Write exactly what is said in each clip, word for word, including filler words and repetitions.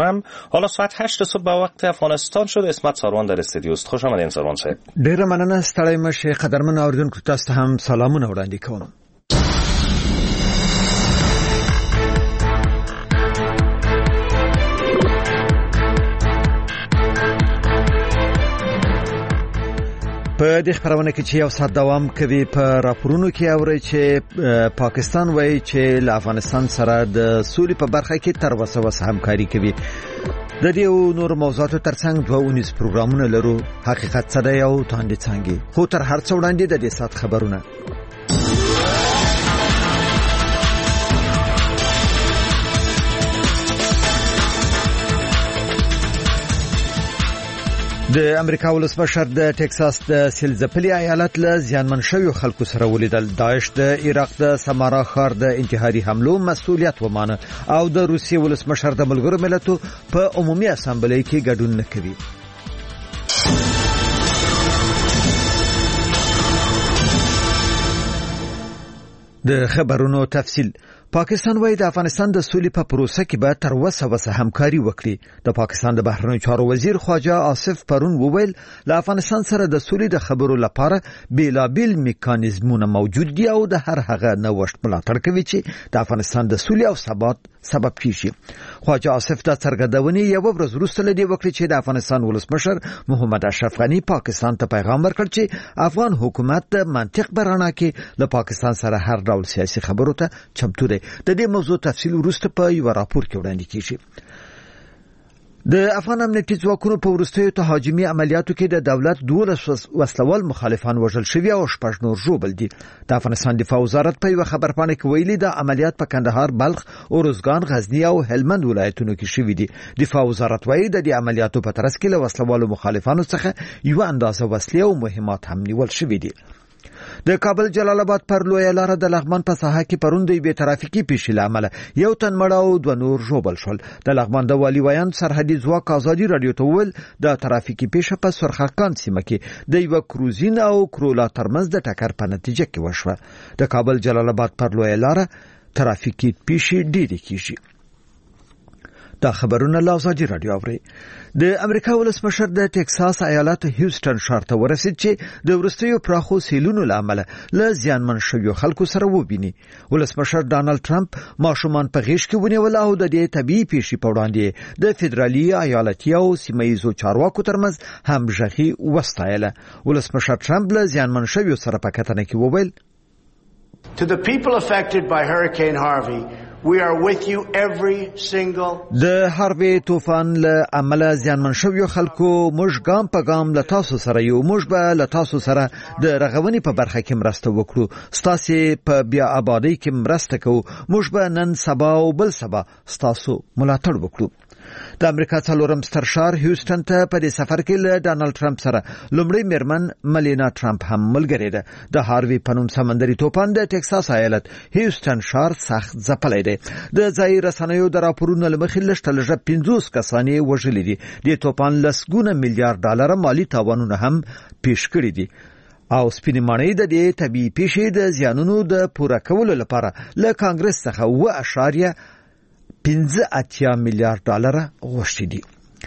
میکنم. حالا ساعت هشت صبح به وقت افغانستان شد. اسمت ساروان در استودیو است. خوش آمدین ساروان صاحب. ډیره مننه ستړی مشه. قدرمن اوریدونکو تاسو ته هم سلامونه وړاندې کوم. په دې خبرونه کې چې یو ساعت دوام کوي په راپورونو کې اوري چې پاکستان وایي چې له افغانستان سره د سولې په برخه کې تر وسه وسه همکاري کوي. د دې او نور موضوعاتو ترڅنګ دوه ونیس پروګرامونه لرو. حقیقت څه دی او تاندې څنګه خو تر هر څه وړاندې د دې سات خبرونه. د امریکا ولسمشر د ټکساس د سیلزپلی ایالت له زیانمن شویو خلکو سره ولیدل. داعش د عراق د سمارا ښار د انتحاري حملو مسؤلیت ومانه او د روسیې ولسمشر د ملګرو ملتونو په عمومي اسامبلې کې ګډون نه کوي. د خبرونو تفصیل. پاکستان وایي د افغانستان د سولې په پروسه کې به تر وسه وسه همکاري وکړي. د پاکستان د بهرنیو چارو وزیر خواجه آصف پرون وویل له افغانستان سره د سولې د خبرو لپاره بیلابیل میکانیزمونه موجود دي او د هر هغه نوښت ملاتړ کوي چې د افغانستان د سولې او ثبات سبب کیږي. خواجه آصف د څرګندونې یو ورځ وروسته لدی وکړي چې د افغانستان ولسمشر محمد اشرف غنی پاکستان ته پیغام ورکړ چې افغان حکومت د منطق برانه کې له پاکستان سره هر ډول سیاسي خبرو ته چمتو دی. د دې موضوع تفصیل وروسته په یو راپور کې وړاندې کیږي. د افغان امنیتي ځواکونو په وروستیو تهاجمي عملیاتو کې د دولت دولس وسلوال مخالفان وژل شوي او شپږ نور ژوبل دي. د افغانستان دفاع وزارت په یو خبرپاڼه کې ویلي د عملیات په کندهار، بلخ، اورزګان، غزنی او هلمند ولایتونو کې شوي دي. دفاع وزارت وایي د دې عملیاتو په ترڅ کې له وسلوالو مخالفانو څخه یو اندازه وسلې او مهمات هم نیول شوي دي. د کابل جلال آباد پر لویه لار د لغمان په ساحه کې پرون د بې ترافیکي پیښې له امله یو تن مړ او دوه نور ژوبل شول. د لغمان د والي ویاند سرحدي ځواک ازادي رادیو ته وویل د ترافیکي پیښه په سرخکان سیمه کې د یو کروزین او کرولا ترمنځ د ټکر په نتیجه کې وشوه. د کابل جلال آباد پر لویه لار ترافیکي پیښې ډېرې کیږي. دا خبرونه له ازادي رادیو اوري. د امریکا ولسمشر د ټکساس ایالت هیوستن ښار ته ورسید چې د وروستیو پراخو سیلونو له امله له زیانمن شویو خلکو سره وبیني. ولسمشر ډانلډ ټرمپ ماشومان په غیږ کې ونیول او د دې طبيعي پیښې په وړاندې د فدرالي، ایالتي او سیمه‌ییزو چارواکو ترمنځ همغږي وستایله. ولسمشر ټرمپ له زیانمن شویو سره په کتنه کې وویل To the people affected by Hurricane Harvey, we are with you every single د هاروی طوفان له عمله زیانمن شویو خلکو موږ ګام په ګام له تاسو سره یو. موږ به له تاسو سره د رغونې په برخه کې مرسته وکړو. ستاسو په بیا آبادی کې مرسته کوو. موږ به نن سبا او بل سبا ستاسو ملاتړ وکړو. د امریکا څلورم ستر ښار هیوستن ته په دې سفر کې له ډانلډ ټرمپ سره لومړی میرمن ملینا ټرمپ هم ملګری ده. د هاروی په نوم سمندري طوفان د ټکساس ایالت هیوستن ښار سخت ځپلی دی. د ځایي رسنیو د راپورونو له مخې لږ لږه پنځوس کسان یې وژلي دي. د طوفان لسګونه میلیارډ ډالر مالي تاوانونه هم پیښ کړي دي او سپینې ماڼۍ د دې طبيعي پیښې د زیانونو د پوره کولو لپاره له کانګرس څخه اوه اعشاریه پنځه اتیا میلیارډ ډالر غوښتي دي.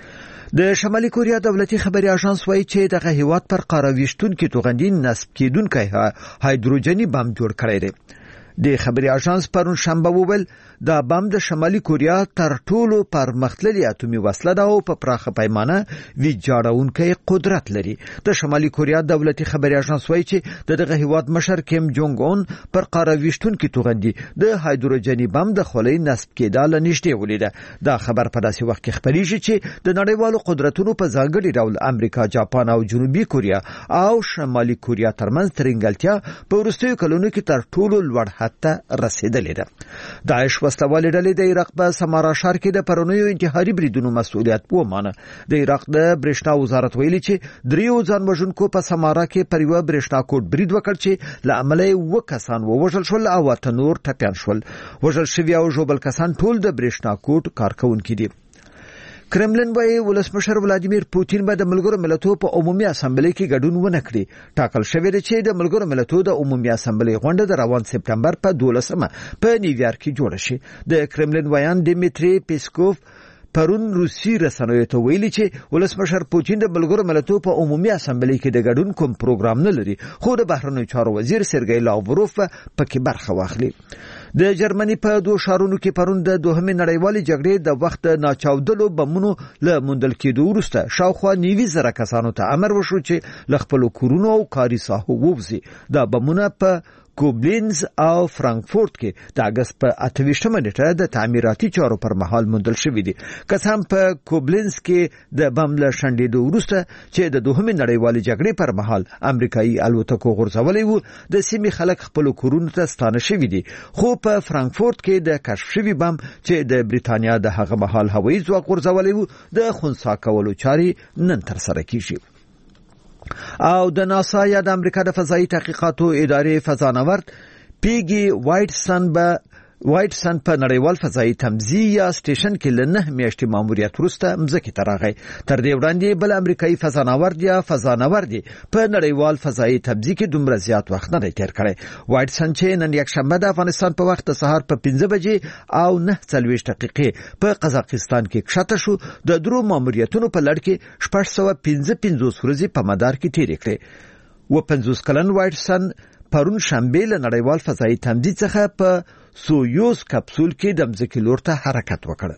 د شمالي کوریا دولتي خبري اژانس وایي چې دغه هیواد پر قارویشتونکو توغندي نصب کېدونکي هایدروجني بم جوړ کړی دی. د خبري اژانس پرون شنبه وویل دا بم د شمالي کوریا تر ټولو پرمختللي اتومي وسله ده او په پراخه پیمانه ویجاړونکي قدرت لري. د شمالي کوریا دولتي خبري اژانس وایي چې دغه هیواد مشر کیم جونګ اون پر قارویشتونکو توغندي د هایدروجني بم د خولۍ نصب کېدل نشته ولیده. دا خبر په داسې وخت کې خبريږي چې د نړیوالو قدرتونو په ځانګړي ډول امریکا، جاپان او جنوبي کوریا او شمالي کوریا ترمنځ ترنګلتیا په وروستیو کلونو کې تر ټولو لوړ حتی رسیدلې ده. داعش وسلوالې ډلې د عراق په سمارا ښار کې د پرونیو انتحاري بریدونو مسؤلیت ومانه. د عراق د برېښنا وزارت ویلي چې دریو ځانوژونکو په سمارا کې پر یو برېښنا کوټ برید وکړ چې له امله یې اووه کسان ووژل شول او اته نور ټپیان شول. وژل شوي او ژوبل کسان ټول د برېښنا کوټ کارکونکي دي. کرملین وایي ولسمشر ولادیمیر پوتین به د ملګرو ملتونو په عمومي اسامبلې کې ګډون ونه کړي. ټاکل شوی دی چې د ملګرو ملتونو د عمومي اسامبلې غونډه د روان سپټمبر په دولسمه په نیویارک کې جوړه شي. د کرملین ویان دیمیتری پیسکوف پرون روسي رسنیو ته ویلي چې ولسمشر پوتین د ملګرو ملتونو په عمومي اسامبلې کې د ګډون کوم پروګرام نه لري، خو د بهرنیو چارو وزیر سرګی لاوروف پکې برخه واخلي. د جرمني په دوه ښارونو کې پرون د دوهمې نړیوالې جګړې د وخت ناچاودلو بمونو له موندل کېدو وروسته شاوخوا نوي زره کسانو ته امر وشو چې له خپلو کورونو او کاري ساحو ووځي. دا بمونه په کوبلینز او فرانکفورت کې د اگست په اته ویشتمه نیټه د تعمیراتي چارو پر مهال موندل شوي دي. که څه هم په کوبلینز کې د بم له شنډېدو وروسته چې د دوهمې نړیوالې جګړې پر مهال امریکایي الوتکو غورځولې وو، د سیمې خلک خپل کورونو ته ستانه شوي دي. خو په فرانکفورت کې د کشف شوي بم چې د بریتانیا د هغه مهال هوایي ځواک غورځولې وو، د خنثی کولو چاري نن تر سره کیږي. او د ناسا یا د امریکا د فضایي تحقیقاتو ادارې فضانورد پیګي وایټسن به وایټسن په نړیوال فضایي تمځي یا سټیشن کې له نه میاشتې ماموریت وروسته مځکې ته راغی. تر دې وړاندې بل امریکایي فضانورد یا فضانورد په نړیوال فضایي تمځي کې دومره زیات وخت نه دی تیر کړی. وایټسن چې نن یکشنبه د افغانستان په وخت د سهار په پنځه بجې او نه څلوېښت دقیقې په قزاقستان کې کښته شو. د درو ماموریتونو په لړ کې شپږ سوه پنځه پنځوس ورځې په مدار کې تیرې کړې. و پنځوس کلن وایټسن پرون شنبه له نړیوال فضایي تمځي څخه په سویوز کپسول کې د مځکې لور ته حرکت وکړ.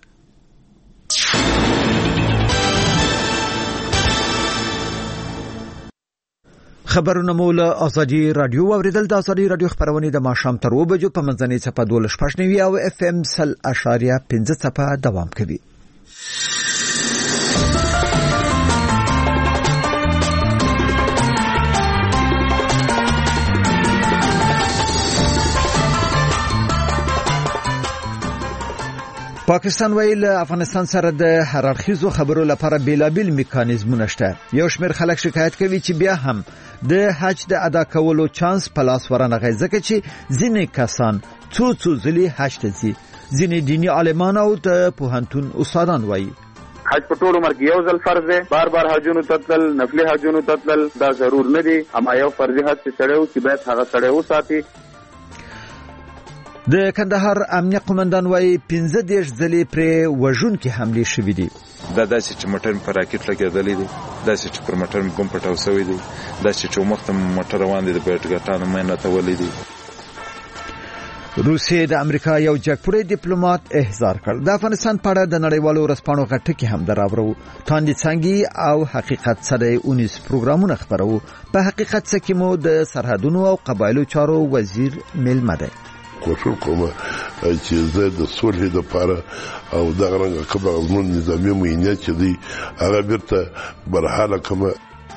خبرونه مو له ازادي رادیو اوریدل. د ازادي رادیو خبرونه د ماښام تر اوه بجو په منځنۍ څپه دوه شپږ نوي او اف ام سل اشاریه پنځه څپه دوام کوي. پاکستان ویل افغانستان سره د هررخیزو خبرو لپاره بیلابیل میکانیزمونه شته. یو شمېر خلک شکایت کوي چې بیا هم د حج د ادا کولو چانس په لاس ورنغی، ځکه چې ځینې کسان څو څو ځلې حج ته ځي. ځینې دیني عالمان او د پوهنتون استادان وایي حج په ټول عمر کې یو ځل فرض دی، بار بار حجونو ته تلل، نفلي حجونو ته تلل دا ضرور نه دي، اما یو فرضي حج چې سړی وکړي باید هغه سړی وساتي. د کندهار امنیه قومندان وایي پنځه دېرش ځلې پرې وژونکي حملې شوې دي. دا داسې چې موټر په راکټ لګېدلی دی، داسې چې پر موټر بم پټاو شوی دی، داسې چې مخته موټر روان دی د بیټګټانو مې نتولی دی. روسیې د امریکا یو جګپوړی ډیپلوماټ احضار کړ. د افغانستان په اړه د نړیوالو ورځپاڼو غټکې هم دراوړو. تاندې څانګې او حقیقت سره اونیس پروګرامونه خبرو. په حقیقت څه کې مو د سرحدونو او قبایلو چارو وزیر میلمه دی. کوشش کومه چې زه د صلح لپاره او دغه رنګه کبه غزمون نظامی موینیت چې دی هغه بیرته برحاله کومه.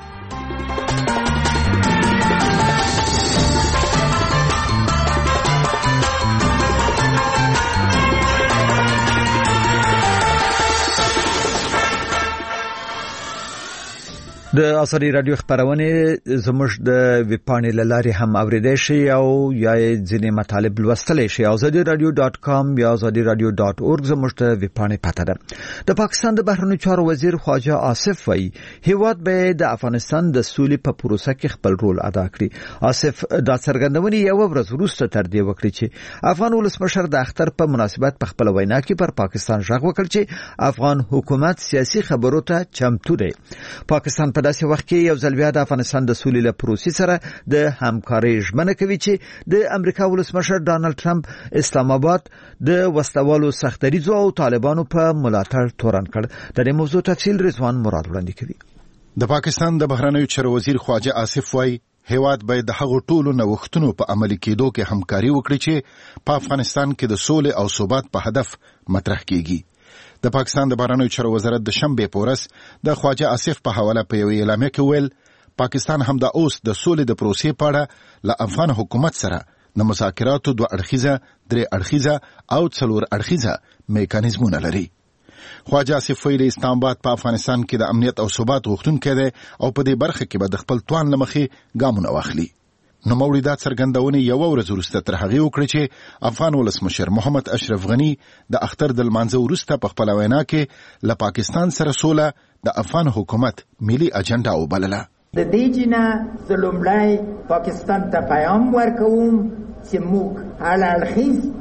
د ازادي رادیو خبرونه زموږ د ویبپاڼې لارې هم اوریدئ شئ او یا ځینې مطالب لوستلی شئ. ازادي رادیو ډاټ کام یا ازادي رادیو ډاټ اورګ زموږ د ویبپاڼې پته ده. د پاکستان د بهرنیو چارو وزیر خواجه آصف وایي هیواد به د افغانستان د سولې په پروسه کې خپل رول ادا کړي. آصف دا څرګندونې یو ورځ وروسته تر دې وکړي چې افغان ولسمشر د اختر په مناسبت په خپل وینا کې پر پاکستان ژغ وکړ چې افغان حکومت سیاسي خبرو ته چمتو دی. پاکستان په داسې وخت کې یو ځل بیا د افغانستان د سولې له پروسې سره د همکارۍ ژمنه کوي چې د امریکا ولسمشر ډانلډ ټرمپ اسلام آباد د وسلوالو سختدریځو او طالبانو په ملاتړ تورن کړ. د دې موضوع تفصیل رضوان مراد وړاندې کوي. د پاکستان د بهرنیو چارو وزیر خواجه آصف وایي هیواد باید د هغو ټولو نوښتونو په عملي کېدو کې همکاري وکړي چې په افغانستان کې د سولې او ثبات په هدف مطرح کیږي. د پاکستان د بهرنیو چارو وزارت د شنبه په ورځ د خواجه آصف په حواله په یو اعلامیه کې ویل پاکستان هم د اوس د سولې د پروسې په اړه له افغان حکومت سره د مذاکراتو دوه اړخیزه، درې اړخیزه او څلور اړخیزه میکانیزمونه لري. خواجه آصف ویلي اسلام آباد په افغانستان کې د امنیت او ثبات غوښتونکی دی او په دې برخه کې به د خپل توان له مخې ګامونه واخلي. نوموړي دا څرګندونې یوه ورځ وروسته تر هغې وکړې چې افغان ولسمشر محمد اشرف غني د اختر د لمانځه وروسته په خپله وینا کې له پاکستان سره سوله د افغان حکومت ملي اجنډا وبلله. د دې جنه زه لومړی پاکستان ته پیغام ورکوم چې موږ هر اړخیز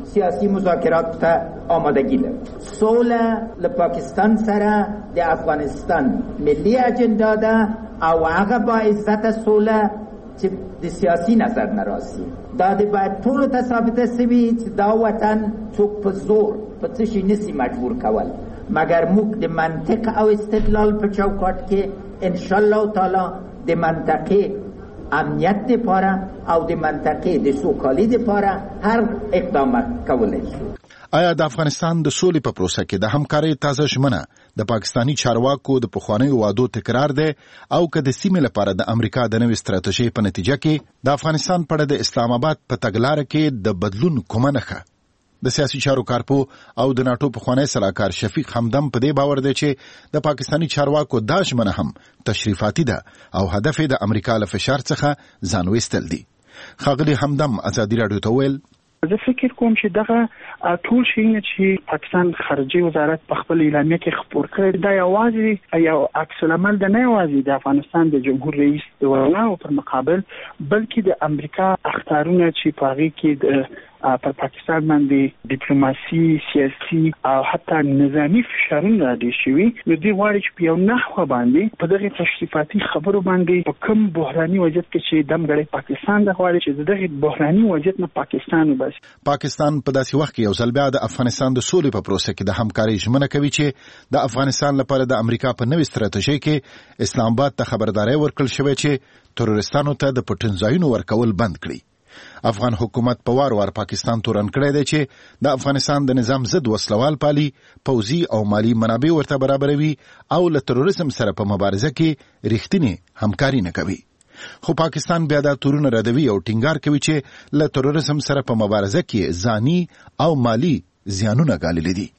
سیاسی مذاکرات ته آمادگی لري. سوله له پاکستان سره د افغانستان ملي اجنډا ده او هغه با عزت سوله چې د سیاسي نظر نه راځي. دا د باید ټولو ته ثابته سوي چې دا وطن څوک په زور په څه شي نسي مجبور کول، مګر موږ د منطق او استدلال په چوکاټ کې انشاءالله تعالی د منطقې امنیت دپاره او د منطقې د سوکالي دپاره هر اقدام کولی شو. آیا د افغانستان د سولې په پروسه کې د همکارۍ تازه ژمنه د پاکستانی چارواکو د پخوانیو وعدو تکرار دی او که د سیمې لپاره د امریکا د نوې ستراتیژۍ په نتیجه کې د افغانستان په اړه د اسلام آباد په تګلاره کې د بدلون کومه نښه؟ د سیاسي چارو کارپو او د ناټو پخوانی سلاکار شفیق همدم په دې باور دی چې د پاکستانی چارواکو دا ژمنه هم تشریفاتي ده او هدف د امریکا له فشار څخه ځان ویستل دي. ښاغلي همدم ازادي راډیو ته ویل زه فکر کوم چې دغه ټول شیونه چې پاکستان خارجي وزارت په خپل اعلامیه کې خپور کړی دا یوازې یو عکس العمل د نه یوازې د افغانستان د جمهور رئیس د وړاندو پر مقابل بلکې د امریکا اخطارونه چې په هغې کې د پر پاکستان باندې ډیپلوماسي، سیاسي او حتی نظامی فشارونه راډې شوي، نو دوی غواړي چې په یو نحوه باندې په دغه تشریفاتي خبرو باندې په کوم بحراني وضعیت کې چې دمګړی پاکستان د غواړي چې دغه بحراني وضعیت نه پاکستان وباسي. پاکستان په داسې وخت کې یو ځل بیا د افغانستان د سولې په پروسه کې د همکارۍ ژمنه کوي چې د افغانستان لپاره د امریکا په نوې ستراتیژۍ کې اسلام آباد ته خبرداري ورکړل شوې چې ترورستانو ته د پټنځایونو ورکول بند کړي. افغان حکومت په وار وار پاکستان تورن کړی دی چې د افغانستان د نظام ضد وسلوال پالي، پوځي او مالی منابع ورته برابروي او له تروریزم سره په مبارزه کې رښتینې همکاري نه کوي. خو پاکستان بیا دا تورونه ردوي او ټینګار کوي چې له تروریزم سره په مبارزه کې ځاني او مالی زیانونه ګاللي دي.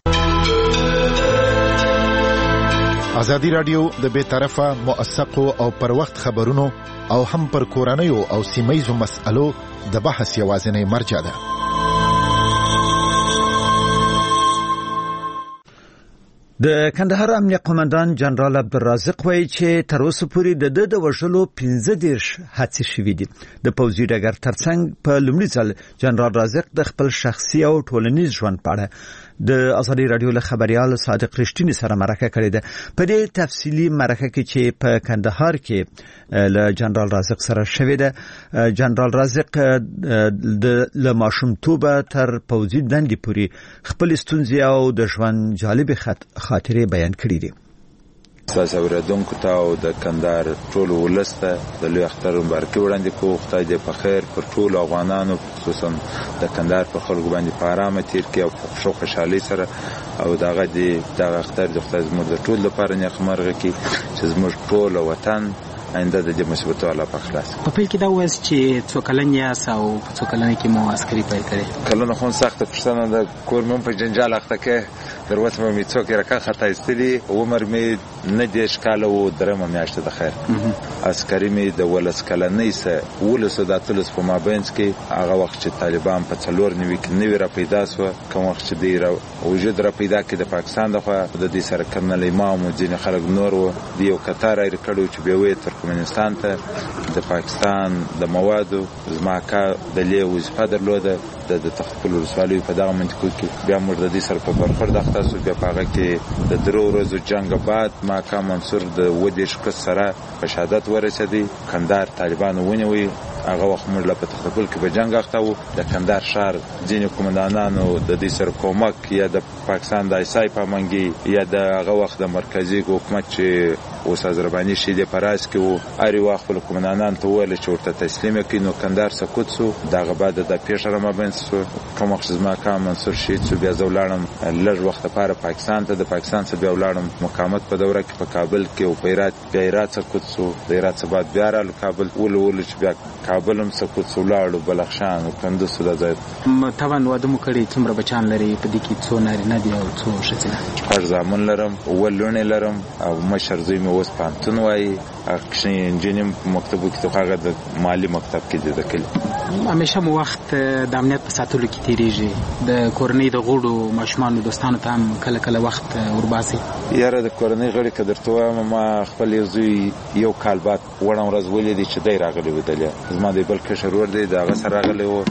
ازادي راډیو د بې طرفه، موثقو او پر وخت خبرونو او هم پر کورنیو او سیمه‌یزو مسألو د بحث یوازینی مرجع ده. د کندهار امنیه قومندان جنرال عبدالرازق وایي چې تر اوسه پورې د د د وژلو پنځه دېرش هڅې شوې دي. د پوځي ډګر ترڅنګ په لومړي ځل جنرال رازق د خپل شخصي او ټولنیز ژوند په اړه د ازادي راډیو له خبريال صادق رښتینی سره مرکه کړې ده. په دې تفصیلی مرکه کې چې په کندهار کې له جنرال رازق سره شوې ده، جنرال رازق د له ماشومتوبه تر پوځي دندې پورې خپل ستونزې او د ژوند جالب خاطرې بیان کړې دي. تاسو اوریدونکو ته او د کندهار ټول ولس ته د لوی اختر مبارکي وړاندې کوم. خدای دې په خیر پر ټول افغانانو خصوصا د کندهار په خلکو باندې په آرامه تیر کړي او په خوشو خوشحالۍ سره او دغه دې دغه اختر د خدای زموږ د ټول لپاره نیکمرغه کړي چې زموږ ټول وطن آینده د دې مصیبتو الله په خلاص. په پیل کې دا وایي چې څو کلن یاست او په څو کلن کې مو عسکري پیل کړی؟ کلونه خو سخته پښتنه د کور مې په جنجال اخته کې در وته مې څوک راکا خطا استلی عمر مې نه دیش کال او درمه میاشته د خیر عسکري مې د ولس کلنۍ سه ولس د اتلس په مابینس کې هغه وخت چې طالبان په څلور نیوي کې نوی را پیدا سو کوم وخت چې دی را وجود را پیدا کې د پاکستان د خو د دې سره کرنل امام او ځینې خلک نور و دی یو قطار ایر کړو چې به وې ترکمنستان ته د پاکستان د موادو زماکا د لیو وظیفه درلوده د تخپل رسوالي په دغه منطقه کې بیا موږ د دې سره په برخورد اخته بیا پاغه کې د درو ورځو جنگ بعد ماکا منصور د ودیش کس سره په شهادت ورسېدی. کندهار طالبانو ونیوي هغه وخت موږ له پتخپل کې به جنگ اخته وو. د کندهار شهر ځینې قومندانانو د دې سره کومک یا د پاکستان د ایسای په منګي یا د هغه وخت د مرکزی حکومت چې اوس ازربایجاني شیدې پراس کې وو اړ وخت خپل قومندانان ته ویل چې ورته تسلیم کړي. نو کندهار سکوت سو دغه بعد د پیښه رمبن سو کوم وخت زما کا منصور شهید سو بیا زولانم لږ وخت لپاره پاکستان ته د پاکستان څخه بیا ولاړم مقاومت په دوره کې په کابل کې او پیرات بیا هرات سکوت سو د هرات څخه بعد بیا را کابل ول ول چې بیا کابل هم سکوت سو لاړو بلخشان او کندوز سره ځای طبعا واده مو کړی څومره بچان لري په دې کې څو نارینه دي او څو ښځې؟ هر زامن لرم ولونه لرم او مشر زوی مې اوس پانتون وای اکشن انجینیم مکتب کې هغه د مالی مکتب کې د کلی همیشه مو وخت د امنیت په ساتلو کې تیریږي. د کورنۍ د غړو ماشومان دوستانو ته هم کله کله وخت ورباسي؟ یاره د کورنۍ غړي که درته وایم ما خپل زوی یو کال بعد وړم ورځ ولیدې چې دی راغلی و دلیا زما د بل کشر ور دی د هغه سره راغلی و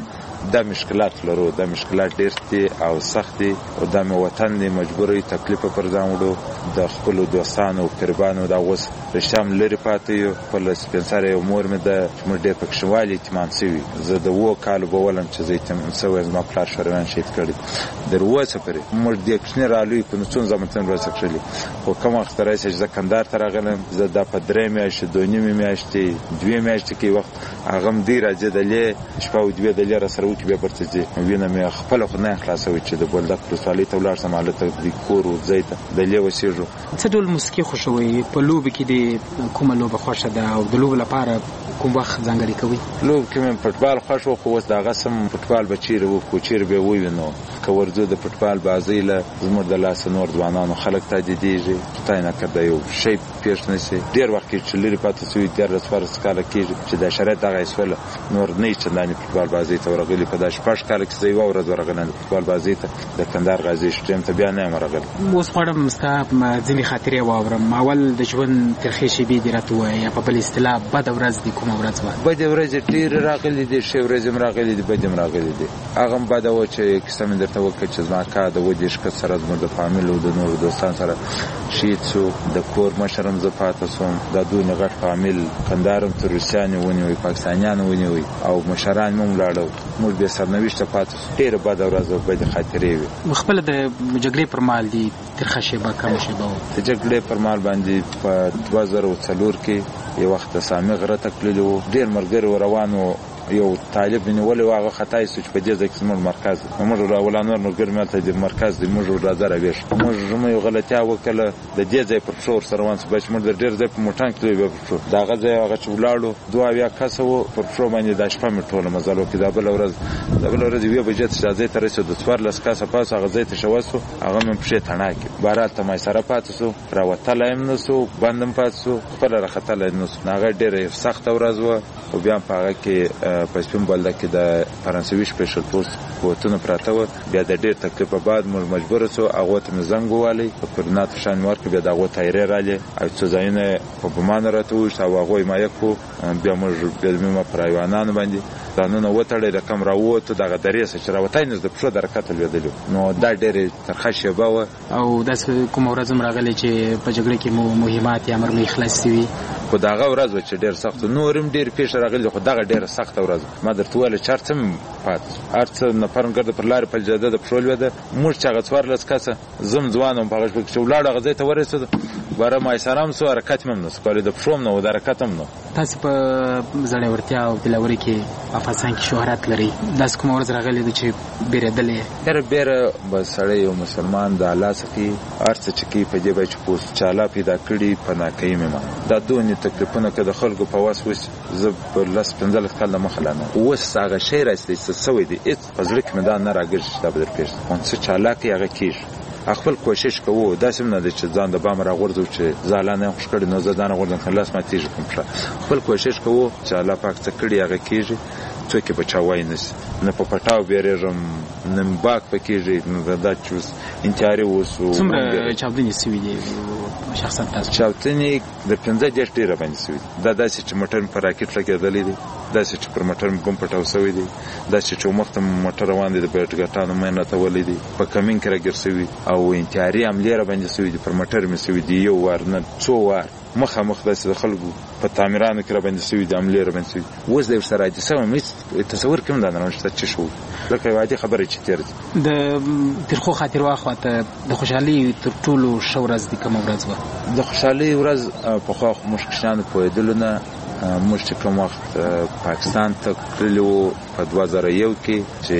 دا مشکلات لرو، دا مشکلات ډیر دي او سخت دي او دا مې وطن دی مجبورې تکلیف پر ځان وړو. د خپل دوستانو او قربانو دا اوس رشتام لري پاتې یو. خپل سپینسر یو مور مې د موږ ډېر پکې شوالي اطمینان شوي. زه د اووه کالو به ولم چې زه اطمینان شوی زما پلار شورویان شهید کړی. در اوسه پورې موږ د کوچني رالوی په څو زمانتن ورسره کړلي. خو کوم وخت راځي چې زه کندهار ته راغلم، زه دا په درې میاشتې دوه نیمې میاشتې دوې میاشتې کې وخت هغه هم دی راځي دلې شپه او دوې دلې را سره وکړي بیا برته ځي. وینه مې خپله خو نه خلاصوي چې د بولدک ولسوالۍ ته ولاړ سم هلته د کور و ځای ته دلې وسېږو. څه ډول موسیقي خوښوئ؟ په لوبې کې د کومه لوبه خوښه ده او د لوبو لپاره کوم وخت ځانګړی کوي؟ لوب کې مې فوټبال خوښ و، خو اوس د هغه سم فوټبال به چیرې وکړو، چیرې به ووینو. که ورځو د فوټبال بازۍ له زموږ د لاسه نور ځوانانو خلک تهدیدېږي، خدای نکرده یو شی پیښ نه شي. ډېر وخت کې چې لرې پاتې شوي دیارلس څوارلس کاله کېږي چې دا شرایط دغه سوله نور نه چندانې فوټبال بازۍ ته ورغلي. په دا شپږ کاله کې زه یوه ورځ ورغلی د فوټبال بازۍ ته د کندهار غازي سټېډیم ته بیا نه یم ورغلی. اوس غواړم ستا ځینې خاطرې واورم. اول د ژوند ترخې شېبې دې راته ووایه، یا په بل اصطلاح بده ورځ دې کومه ورځ وه؟ بدې ورځې ډېرې راغلي دي، ښې ورځې هم راغلي دي، بدې هم راغلي دي. هغه هم بده وه چې کیسه مې درته وکړه چې زما اکا د اووه دېرش کس سره زموږ د فامیل او د نورو دوستانو سره شهید شو. د کور مشر هم زه پاتې شوم. دا دونه غټ فامیل کندهار هم تر روسیانو ونیوی، پاکستانیانو ونیوی او مشران هم ولاړو. موږ بې سرنوشته پاتې شو. ډېره بده ورځ او بدې خاطرې وې. خپله د جګړې پر مهال دي ترخه شېبه کومه شېبه وه؟ د جګړې پر مهال باندې په دوه زره څلور کې یو وخت د سامي غره ته تللي وو. ډېر ملګري روان وو. یو طالب مې نیولی و، هغه خطا ایستو چې په دې ځای کې زموږ مرکز دی. موږ راولا نور ملګري مې هلته د مرکز دی، موږ راځه راویښ. موږ زموږ یو غلطیا وکړله، د دې ځای پر پښو ورسره روان شو. بیا چې موږ د ډېر ځای په موټان کې تللو بیا پر پښو د هغه ځای هغه چې ولاړو دوه اویا کسه وو پر پښو باندې دا شپه مې ټوله مزل وکړي. دا بله ورځ دا بله ورځ یوې بجې ته چې دا ځای ته رسېدو څوارلس کسه پاس هغه ځای ته شوه شو. هغه مې پښې تڼاکې بهرحال ته مایسره پاتې شو، راوتلی هم نه شو، بند هم پاتې شو، خپله راختلی هم نه شو. هغه ډېره سخته ورځ وه. خو بیا په هغه کې په سپین بولدک کې د فرانسوي سپیشل فورس قوتونه پراته وه. بیا د ډېر تکلیف په بعد موږ مجبوره شو هغو ته مې زنګ ووالی، په کوردیناتو شان مې ورکړه. بیا د هغو تایرې رالې او څو ځایونه په بمانو راته وویشت او هغو حمایه کړو. بیا موږ بیا پر حیوانانو باندې ځانونه وتړی، رقم راووتو. دغه درې څه چې راوتی نو د پښو د حرکته لوېدلي. نو دا ډېرې ترخه شېبه وه. او داسې کومه ورځ هم راغلې چې په جګړه کې مو مهمات یا مرمۍ خلاص شوي؟ خو د هغه ورځ وه چې ډېر سخت و. نور هم ډېرې پېښې راغلي، خو دغه ډېره سخته ورځ ما درته وویله چې هر څه هم پاتې شو. هر څه نفر ګرده پر لارې په جاده د پښو لوېده. موږ چې هغه څوارلس کسه زه هم ځوان وم په هغه شپه کې چې ولاړو هغه ځای ته ورسېدو، باره مایسره هم شو، حرکت مې هم نه شو کولی، د پښو هم نه و، د حرکت هم نه. تاسې په زړورتیا او دلاورۍ کې په افغانستان کې شهرت لرئ. داسې کومه ورځ راغلې ده چې بیرېدلی یې؟ یاره بیره به سړی یو مسلمان د الله څخه کوي، هر څه چې کوي په دې باید چې پوه چې الله پیدا کړي پناه کوي مې ما. دا دونې تکلیفونه که د خلکو په وس وشي، زه په لس پنځلس کال دمخه لا نه اوس هغه شی راستی څه سوی دی، هېڅ په زړه کې مې دا نه راګرځي چې دا به در پېښ شي. څه چې الله کوي هغه کېږي. خپل کوشش کوو. داسې هم نه دی چې ځان د بام راغورځو چې زه الله نه یم خوښ کړی نو زه ځان راغورځم که لاس ماتېږي کوم پښه. خپل کوشش کوو چې الله پاک څه کړي هغه کېږي. څوک یې بچا وای نه شي. نه په پټاو بیرېږم، نه باک په کېږي، نه دا چې اوس انتحاري اوسو. څومره چاودنې سوي دي شخصا تاسو؟ چاودنې د پنځه دېرش ډېره باندې سوي دي. دا داسې چې موټر مې په راکټ لګېدلی دی، داسې چې پر موټر مې بم پټاو سوی دی، داسې چې مخته مې موټر روان دی د بیټګټانو مین راته ولی دی، په کمین کې راګیر سوي او انتحاري حملې را باندې سوي دي. پر موټر مې سوي دي یو وار نه څو وار مخامخ داسې د خلکو په تعمیرانو کې را باندې سوي دي، حملې را باندې سوي دي. اوس د ورسره عادي شوی م، هېڅ تصور کې هم دا نه شته چې شو لکه یو عادي خبره چې تېر دي. د ترخو خاطرو اخواته د خوشحالۍ تر ټولو ښه ورځ دې کومه ورځ وه؟ د خوشحالۍ ورځ پخوا خو موږ کشرانو پوهېدلو نه. موږ چې کوم وخت پاکستان ته تللي وو په دوه زره یو کې چې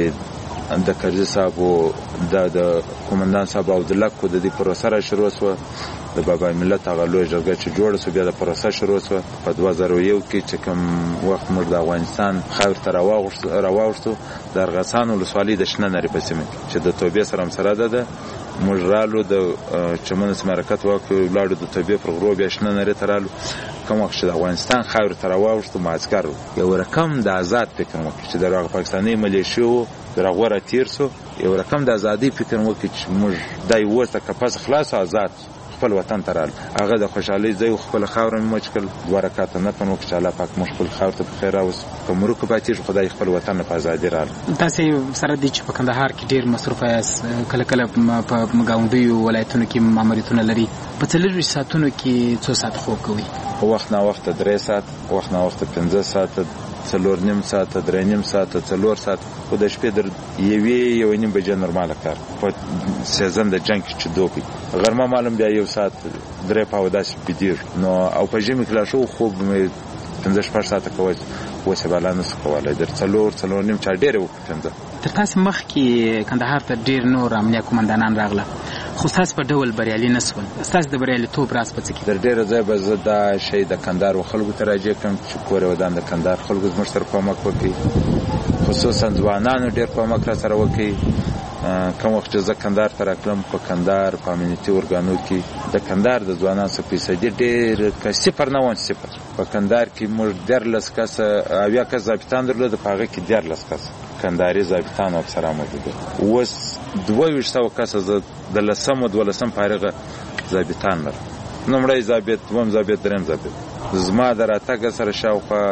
د کرزي صاحب و د قومندان صاحب او د لکو د دې پروسه را شروع شوه. د بابا ملت هغه لویه جرګه چې جوړه شوه بیا د پروسه شروع شوه په دوه زره یو کې چې کوم وخت موږ د افغانستان خاورې ته راواوښتو د ارغسان ولسوالۍ د شنه نري په سیمه کې چې د توبې سره هم سره ده. موږ رالو د چمن سیمه حرکت وکړو، ولاړو د توبې پر غرو بیا شنه نري ته رالو. کوم وخت چې د افغانستان خاورې ته راواوښتو مازدیګر یو رقم د آزاد فکر وکړي چې د هغه پاکستاني ملیشو د هغو را تېر سو، یو رقم د ازادۍ فکر وکړي چې موږ دا یې اوس د کپس خلاص او آزاد خپل وطن ته رال هغه د خوشحالي ځای خپل خاور مې مچکل دوه رکعاته نه پنو چې الله پاک مو خپل خاور ته بخیر راوس په مروکو پاتې خدای خپل وطن په ازادي رال. تاسو سره د چې په کندهار کې ډیر مصروف یاست کله کله په مګاوندیو ولایتونو کې ماموریتونه لري په څلور ساعتونو کې څو ساعت خوب کوي؟ وخت نه وخت درې ساعت وخت نه وخت پنځه ساعت څلور نیم ساعت درې نیم ساعت څلور ساعت خو د شپې در یوې یو نیم بجې نورمال کار په سیزن د جنگ چې دوپی غرمه معلوم بیا یو ساعت درې پاو داس بدیر نو او په ژمي کې لا شو خوب مې پنځه شپږ ساعت کوي وسه بالا نه سکواله در څلور څلور نیم چا ډېر وکړم. تر تاسو مخ کې کندهار ته ډیر نور امنیه کومندانان راغله خو تاسو په ډول بریالي نسول تاسو د بریالیتوب راز پڅ کې در ډیر ځای به زه دا شی د کندهار و خلکو ته راځي کوم چې کور ودان د کندهار خلکو زموږ سره کومک وکړي خصوصا ځوانانو ډیر کومک را سره وکړي کوم وخت چې زه کندهار ته راتلم په کندهار په امنیتي ورګانو کې د کندهار د ځوانانو څخه فیصدي ډیر کسي پر نه وان صفر په کندهار کې موږ درلس کس اویا کس ضابطان درلود په هغه کې درلس کس کندهاري ضابطان او افسران موجود وس دوه ویشتو کس د لسم او دولسم فارغه ضابطان لر نمړی ضابط دوم ضابط دریم ضابط زما د راتګ سره شاوخوا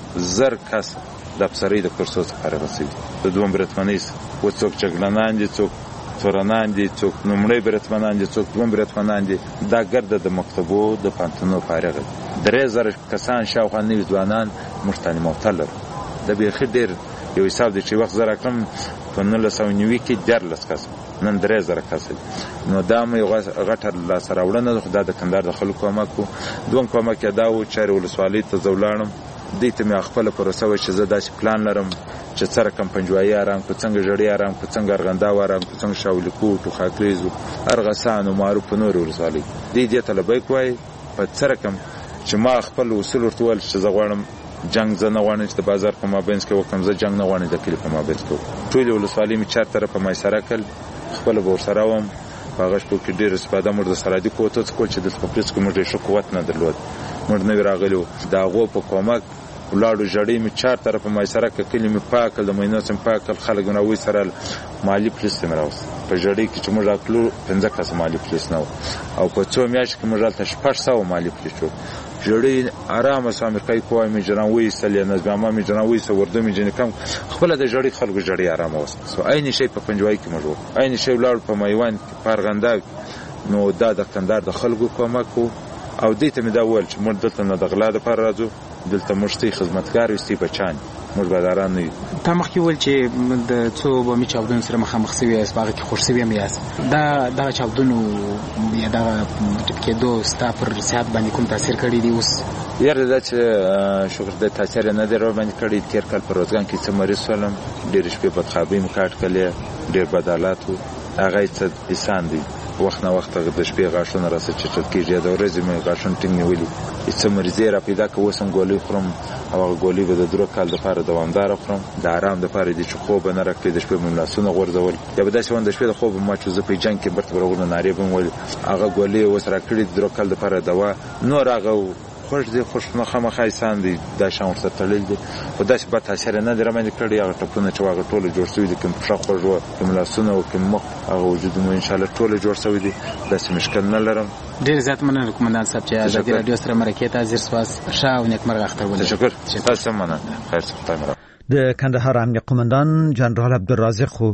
زر کس د افسرۍ د کورسو څخه فارغ شوي د دوم برتمنۍ و څوک چګلنان دي څوک تورنان دي څوک نمړی برتمنان دي څوک دوم برتمنان دي دا ګرد د مکتبو د پانتونو فارغ درې زره کسان شاوخوا نوي ځوانان موږ تعلیم یافته لرو د بیخي ډېر یو حساب دی چې وخت زه راکړم په نولس سوه نوي کې دیارلس کسه نن درې زره کسه نو دا مې یو غټه لاسته راوړنه ده خو دا د کندهار د خلکو کومک و دوم کومک یې دا و چې ولسوالۍ ته زه ولاړم دې ته مې خپله پروسه وه چې زه داسې پلان لرم چې څه رقم پنجوایي ارام کړو څنګه ژړۍ ارام کړو څنګه ارغنداو ارام کړو څنګه شاولیکوټ و خاکریز و ارغسان و معروف په نورې ولسوالۍ دې دې ته لبیک وایي په څه رقم چې ما خپل اصول ورته وویل چې زه غواړم جنگ زه نه غواړم چې د بازار په مابینځ کې وکړم زه جنگ نه غواړم د کلي په مابینځ کې وکړم ټولې ولسوالۍ مې چار طرفه میسره کړل خپله به ورسره وم په هغه شپو کې ډېر استفاده موږ د سرحدي قوتو څخه کول چې دلته په پولیس کې موږ ډېر ښه قوت نه درلود موږ نوي راغلي وو د هغو په کومک ولاړو ژړۍ مې چار طرفه میسره کړه کلي مې پاک کړل د مینو څخه مې پاک کړل خلک مې راویسترل مالي پولیس ته مې راوست په ژړۍ کې چې موږ راکلو پنځه کسه مالي پولیس نه وو او په څو میاشتو کې موږ هلته شپږ سوه مالي پولیس وو ژړۍ ارامه سو امریکایي قواوې مې جنان وایستل یا نظامه مې جنان وایسته وردو مې جنې کم خپله د ژړۍ خلکو ژړۍ ارامه وسته سو عین شی په پنجوایي کې موږ وو عین شی ولاړو په میوند کې په ارغنداو نو دا د کندهار د خلکو کومک و او دې ته مې دا وویل چې موږ دلته نه د غلا دپاره راځو دلته موږ ستاسې خدمتګار یو ستاسې بچیان موږ باداران نه یو. تا مخکې وویل چې د څو بمي چاودنو سره مخامخ سوي یاست په هغه کې خوښ سوي هم یاست دا دغه چاودنو یا دغه ټپ کېدو ستا پر صحت باندې کوم تاثیر کړی دی اوس؟ یاره دا چې شکر د تاثیر یې نه دی راباندې کړی تېر کال په روزګان کې څه مریض شولم ډېرې شپې بدخوابۍ مې کاټ کړلې ډېر بد حالات و هغه یې څه انسان دی وخت نه وخت د شپې غاښونه راسه چټل کېږي د ورځې مې غاښونه ټینګ نیولي څه مریضۍ را پیدا که اوس هم ګولۍ خورم او هغه ګولۍ به د درو کال دپاره دوامداره خورم د ارام دپاره دي چې خوب به نه راکړي د شپې به مې لاسونه غورځول یا به داسې وم د شپې د خوب ما چې زه په جنګ کې برته برغونه نارې به مې ویل هغه ګولۍ اوس راکړي د درو کال دپاره دوا نور هغه خوش دی خوش نه خامخا انسان دی دا شان ورته تړل دي خو داسې بد تاثیر نه دی رامنځته کړی هغه ټپونه چې هغه ټوله جوړ شوي دي کوم پښه خوږ وه کوم لاسونه و کوم مخ هغه وجود مو انشاءالله ټوله جوړ شوي دي داسې مشکل نه لرم. ډېر زیات مننه قومندان صاحب چې ازادي راډیو سره مرکې ته حاضر سواست ښه او نیکمرغه اختر ولرئ. تشکر تاسو هم مننه خیر صبح. د کندهار امنیه قومندان جنرال عبدالرازق خو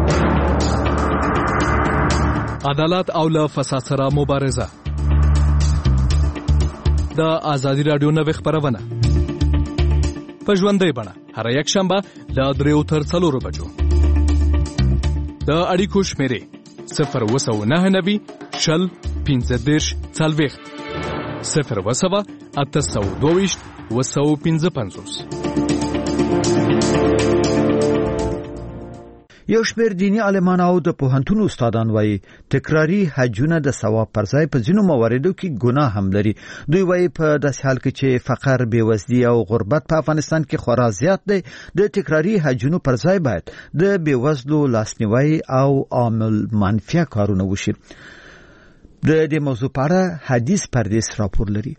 عدالت او له فساد سره مبارزه د ازادي راډیو نوې خبرونه په ژوندۍ بڼه هر یک شنبه له دریو تر څلورو بجو د اړیکو شمیرې صفر اووه سوه نهه نوي شل پنځه دېرش څلوېښت صفر اووه سوه اته سوه دوه ویشت اووه سوه پنځه پنځوس. یو شمېر دینی عالمان او د پوهنتون استادان وایي تکراری حجونه د ثواب پر ځای په ځینو مواردو کې ګناه هم لري. دوی وایي په داسې حال کې چې فقر، بېوزلي او غربت په افغانستان کې خورا زیات دی د تکراری حجونو پر ځای باید د بېوزلو لاسنیوی او عامل منفیه کارونه وشي. د دې موضوع په اړه حدیث پردیس راپور لري.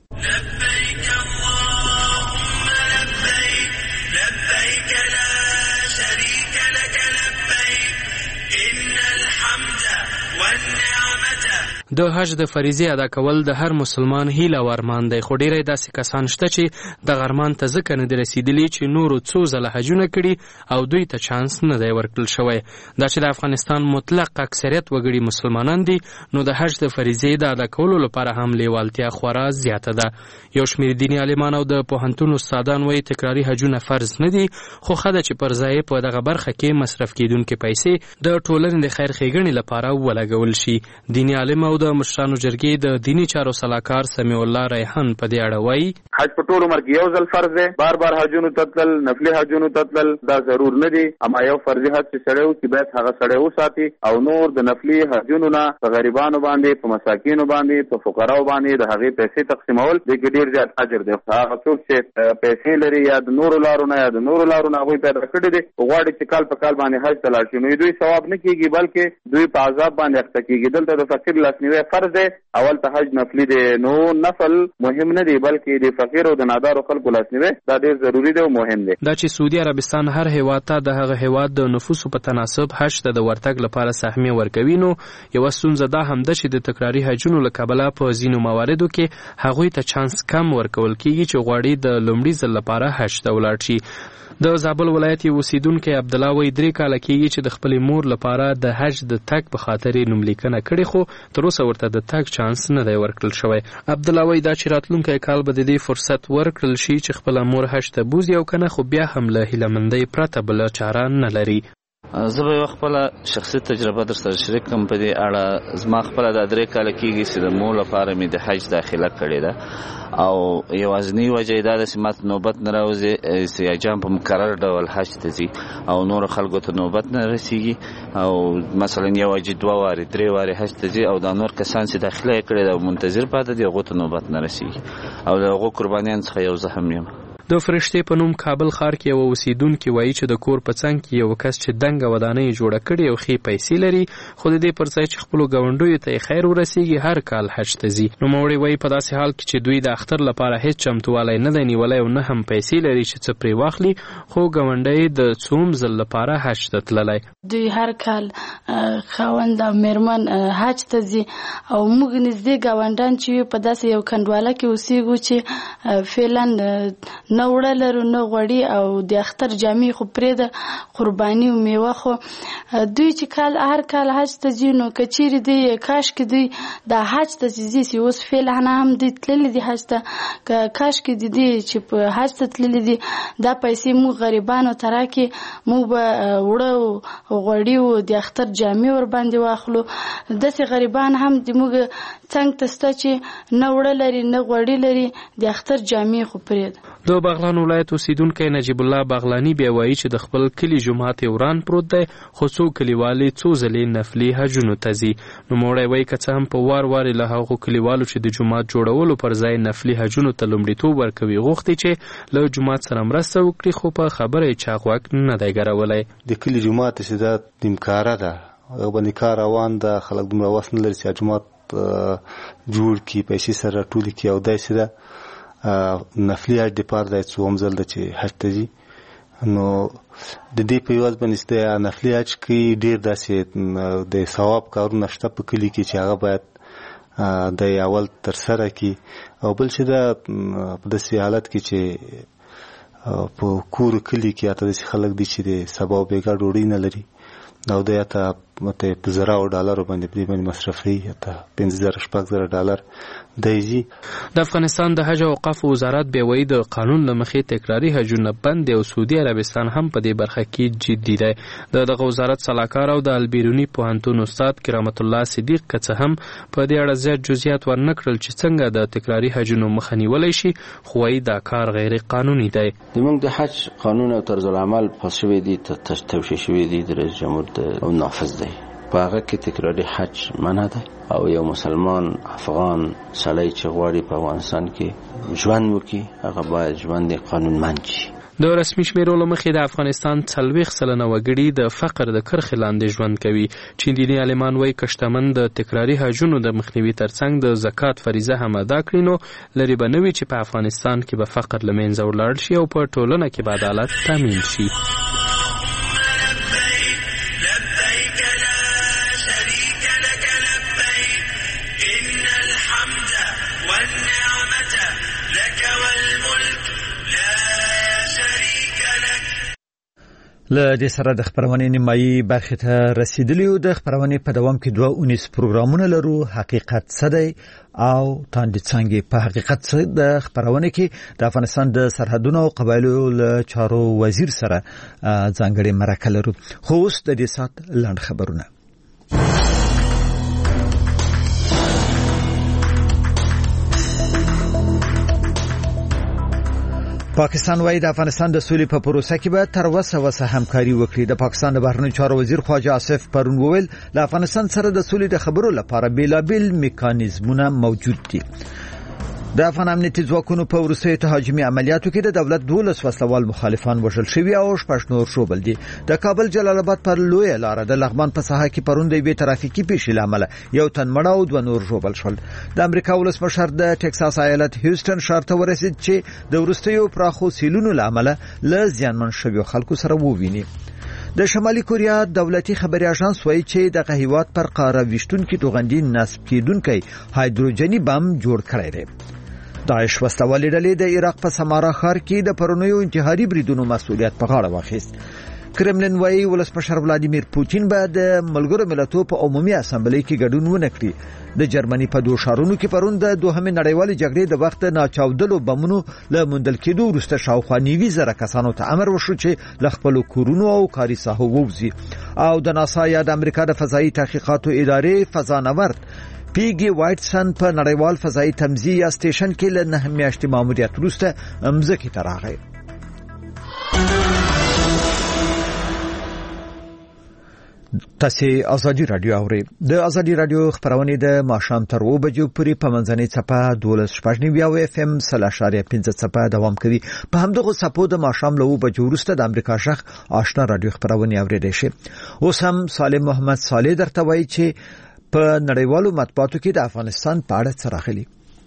د حج د فریضې ادا کول د هر مسلمان هیله او ارمان دی، خو ډیری داسې کسان شته چې د ارمان ته ځکه نه دي رسیدلي چې نورو څو ځله حجونه کړي او دوی ته چانس نه دی ورکړل شوی. دا چې د افغانستان مطلق اکثریت وګړي مسلمانان دي، نو د حج د فریضې د ادا کولو لپاره هم لیوالتیا خورا زیاته ده. یو شمېر دیني عالمان او د پوهنتون استادان وایي تکراري حجونه فرض نه دي، خو ښه ده چې پر ځای په دغه برخه کې مصرف کیدونکې پیسې د ټولنې د خیر ښېګڼې لپاره ولګول شي. دیني عالم او د مشرانو جرګې د دینی چارو سلاکار سمیع الله ریحان په دې اړه وایي حج په ټول عمر کې یو ځل فرض دی، بار بار حجونو ته تلل، نفلي حجونو ته تلل دا ضرور نه دي، اما یو فرضي حج چې سړی وکړي باید هغه سړی وساتي او نور د نفلي حجونو نه په غریبانو باندې، په مساکینو باندې، په فقراو باندې د هغې پیسې تقسیمول دې کې ډېر زیات اجر دی. هغه څوک چې پیسې لري یا د نورو لارو نه یا د نورو لارو نه هغوی پیدا کړي دي غواړي چې کال په کال باندې حج ته لاړ شي، نو دوی ثواب نه کېږي بلکې دوی په عذاب باندې اخته کېږي. دلته د فقیر لاسنیوی فرض دی، اول ته حج نفلي دی، نو نفل مهم نه دی بلکې د فقیر او د نادارو خلکو لاسنیوی دا ډېر ضروري دی او مهم دی. دا چې سعودي عربستان هر هیواد ته د هغه هیواد د نفوسو په تناسب حج ته د ورتګ لپاره سهمیه ورکوي، نو یوه ستونزه دا هم ده چې د تکراري حجونو له کبله په ځینو مواردو کې هغوی ته چانس کم ورکول کېږي چې غواړي د لومړي ځل لپاره حج ته ولاړ شي. د زابل ولایت یو اوسیدونکی عبدالله وایي درې کاله کېږي چې د خپلې مور لپاره د حج د تګ په خاطر یې نوملیکنه کړې، خو تر اوسه ورته د تګ چانس نه دی ورکړل شوی. عبدالله وایي دا چې راتلونکی کال به د دې فرصت ورکړل شي چې خپله مور حج ته بوځي او کنه، خو بیا هم له هیلهمندۍ پرته بله چاره نه لري. زه به یو خپله شخصي تجربه در سره شریک کړم په دې اړه. زما خپله دا درې کاله کېږي چې د مور لپاره مې د حج داخله کړې ده او یوازینۍ وجه یې دا ده چې ماته نوبت نه راوځي چې حاجیان په مقرر ډول حج ته ځي او نورو خلکو ته نوبت نه رسیږي، او مثلا یو حاجي دوه وارې درې وارې حج ته ځي او دا نور کسان چې داخله یې کړې ده او منتظر پاتې دي هغو ته نوبت نه رسیږي او د هغو قربانیانو څخه یو زه هم یم. د فرشتې په نوم کابل ښار کې یو اوسیدونکي وایي چې د کور په څنګ کې یو کس چې دنګه ودانۍ جوړه کړې او ښې پیسې لري، خو د دې پر ځای چې خپلو ګاونډیو ته یې خیر ورسیږي هر کال حج ته ځي. نوموړی وایي په داسې حال کې چې دوی د اختر لپاره هیڅ چمتوالی نه دی نیولی او نه هم پیسې لري چې څه پرې واخلي، خو ګاونډی د څوم ځل لپاره حج ته تللی. دوی هر کال خاوند او میرمن حج ته ځي او موږ نږدې ګاونډیان چې په داسې یو کنډواله کې اوسېږو چې فعلا نه وړه لرو نه غوړي او د اختر جامې خو پرېږده قرباني او میوه، خو دوی چې کال هر کال حج ته ځي نو که چیرې دوی کاشکې دوی دا حج ته چې ځي چې اوس فعلا هم دوی تللي دي حج ته، که کاشکې د دې چې په حج ته تللي دي دا پیسې موږ غریبانو ته راکړي، موږ به وړه او غوړي او د اختر جامې ورباندې واخلو. داسې غریبان هم د موږ څنګ ته شته چې نه وړه لري نه غوړي لري، د اختر جامې خو پرېږده. د بغلان ولایت اوسیدونکی نجیب الله بغلانی بیا وایي چې د خپل کلي جومات یې وران پروت دی، خو څو کلیوالې څو ځلې نفلي حجونو ته ځي. نوموړی وایي که څه هم په وار وارې له هغو کلیوالو چې د جومات جوړولو پر ځای نفلي حجونو ته لومړیتوب ورکوي غوښتي چې له جومات سره مرسته وکړي، خو په خبره یې چا غوږ نه دی ګرولی. د کلي جومات چې دا نیمکاره ده، هغه باندې کار روان ده، خلک دومره وس نه لري چې جومات جوړ کړي، پیسې سره ټولې کړي او داسې ده نفلي حج دپاره دا څوم ځل ده چې حج ته ځي. نو د دې په عوض باندې د نفلي حج کې ډېر داسې د ثواب کارونه شته په کلي کې چې هغه باید د اول ترسره کړي، او بل چې دا په داسې حالت کې چې په کور کلي کې اته داسې خلک دي چې د سبا او بېګا ډوډۍ نه لري او د یا ته په زرهاو ډالرو باندې په دې باندې مصرفوي، یا ته پنځه زره شپږ زره ډالر دی ځي. د افغانستان د حج او اوقافو وزارت بیا وایي د قانون له مخې تکراري حجونه بند دي او سعودي عربستان هم په دې برخه کې جدي دی. د دغه وزارت سلاکار او د البیروني پوهنتون استاد کرامت الله صدیق که څه هم په دې اړه زیات جزئیات ورنه کړل چې څنګه د تکراري حجونو مخه نیولی شي، خو وایي دا کار غیر قانوني دی. زموږ د حج قانون او طرز العمل پاس شوی دی، توشیح شوی دی د رئیس جمهور او نافذ دی. په هغه کې تکراري حج منع ده او یو مسلمان افغان سړی چې غواړي په افغانستان کې ژوند وکړي هغه باید ژوند قانونمند شي. د رسمي شمیرو له مخې د افغانستان څلوېښت سلنه وګړي د فقر د کرښې لاندې ژوند کوي. چې دیني عالمان وایي که شتمن د تکراري حجونو د مخنیوي ترڅنګ د زکات فریضه هم ادا کړي نو لرې به نه وي چې په افغانستان کې به فقر له منځه ولاړ شي او په ټولنه کې به عدالت تامین شي. والنعمة لك والملك لا شريك لك. له دې سره د خبرونې نیمایي برخې ته رسیدلیو. د خبرونې په دوام کې دوه اونیز پروګرامونه لرو. حقیقت څه دی او تاندې څنګه. په حقیقت څه د خبرونې کې د افغانستان د سرحدونو او قبایلو له چارو وزیر سره ځانګړي مرکه لرو. خو اوس د دې سات لاند خبرونه. پاکستان وايي د افغانستان د سولې په پروسه کې به تر وسه وسه همکاري وکړي. د پاکستان د بهرنیو چارو وزیر خواجه آصف پرون وویل له افغانستان سره د سولې د خبرو لپاره بیلابیل میکانیزمونه موجود دي. د افغان امنیتي ځواکونو په وروستیو تهاجمي عملیاتو کې د دولت دولس وسلوال مخالفان وژل شوي او شپږ نور ژوبل دي. د کابل جلال آباد پر لویه لاره د لغمان په ساحه کې پرون د یوې ترافیکي پیښې له امله یو تن مړ او دوه نور ژوبل شول. د امریکا ولسمشر د ټکساس ایالت هیوستن ښار ته ورسېد چې د وروستیو پراخو سیلونو له امله له زیانمن شویو خلکو سره وویني. د شمالي کوریا دولتي خبري اژانس وایي چې د هیواد پر قاره ویشتونکو توغندي نصب کېدونکي هایدروجني بم جوړ کړی دی. داعش وسلوالې ډلې د عراق په سمارا ښار کې د پرونیو انتحاري بریدونو مسؤلیت په غاړه واخیست. کرملین وایي ولسمشر ولادیمیر پوتین به د ملګرو ملتونو په عمومي اسامبلې کې ګډون ونه کړي. د جرمني په دوه ښارونو کې پرون د دوهمې نړیوالې جګړې د وخت ناچاودلو بمونو له موندل کېدو وروسته شاوخوا نوي زره کسانو ته امر وشو چې له خپلو کورونو او کاري ساحو ووځي. او د ناسا یا د امریکا د فضایي تحقیقاتو ادارې فضانورد پیګي وایټسن په نړیوال فضایي تمځي یا سټیشن کې له نه میاشتې ماموریت وروسته مځکې ته راغی. تاسو ازادي رادیو اورئ. د ازادي رادیو خبرونه د ماښام تر اوه بجو پورې په منځنۍ څپه دولس شپږ نیو اف ام سل اشاریه پنځه څپه دوام کوي. په همدغه څپو د ماښام له اوه بجو وروسته د امریکا شخ آشنا رادیو خبرونه اوریدئ شي. اوس هم سالم محمد صالح درته وایي چې په نړیوالو مطبوعاتو کې د افغانستان په اړه څه راغلي.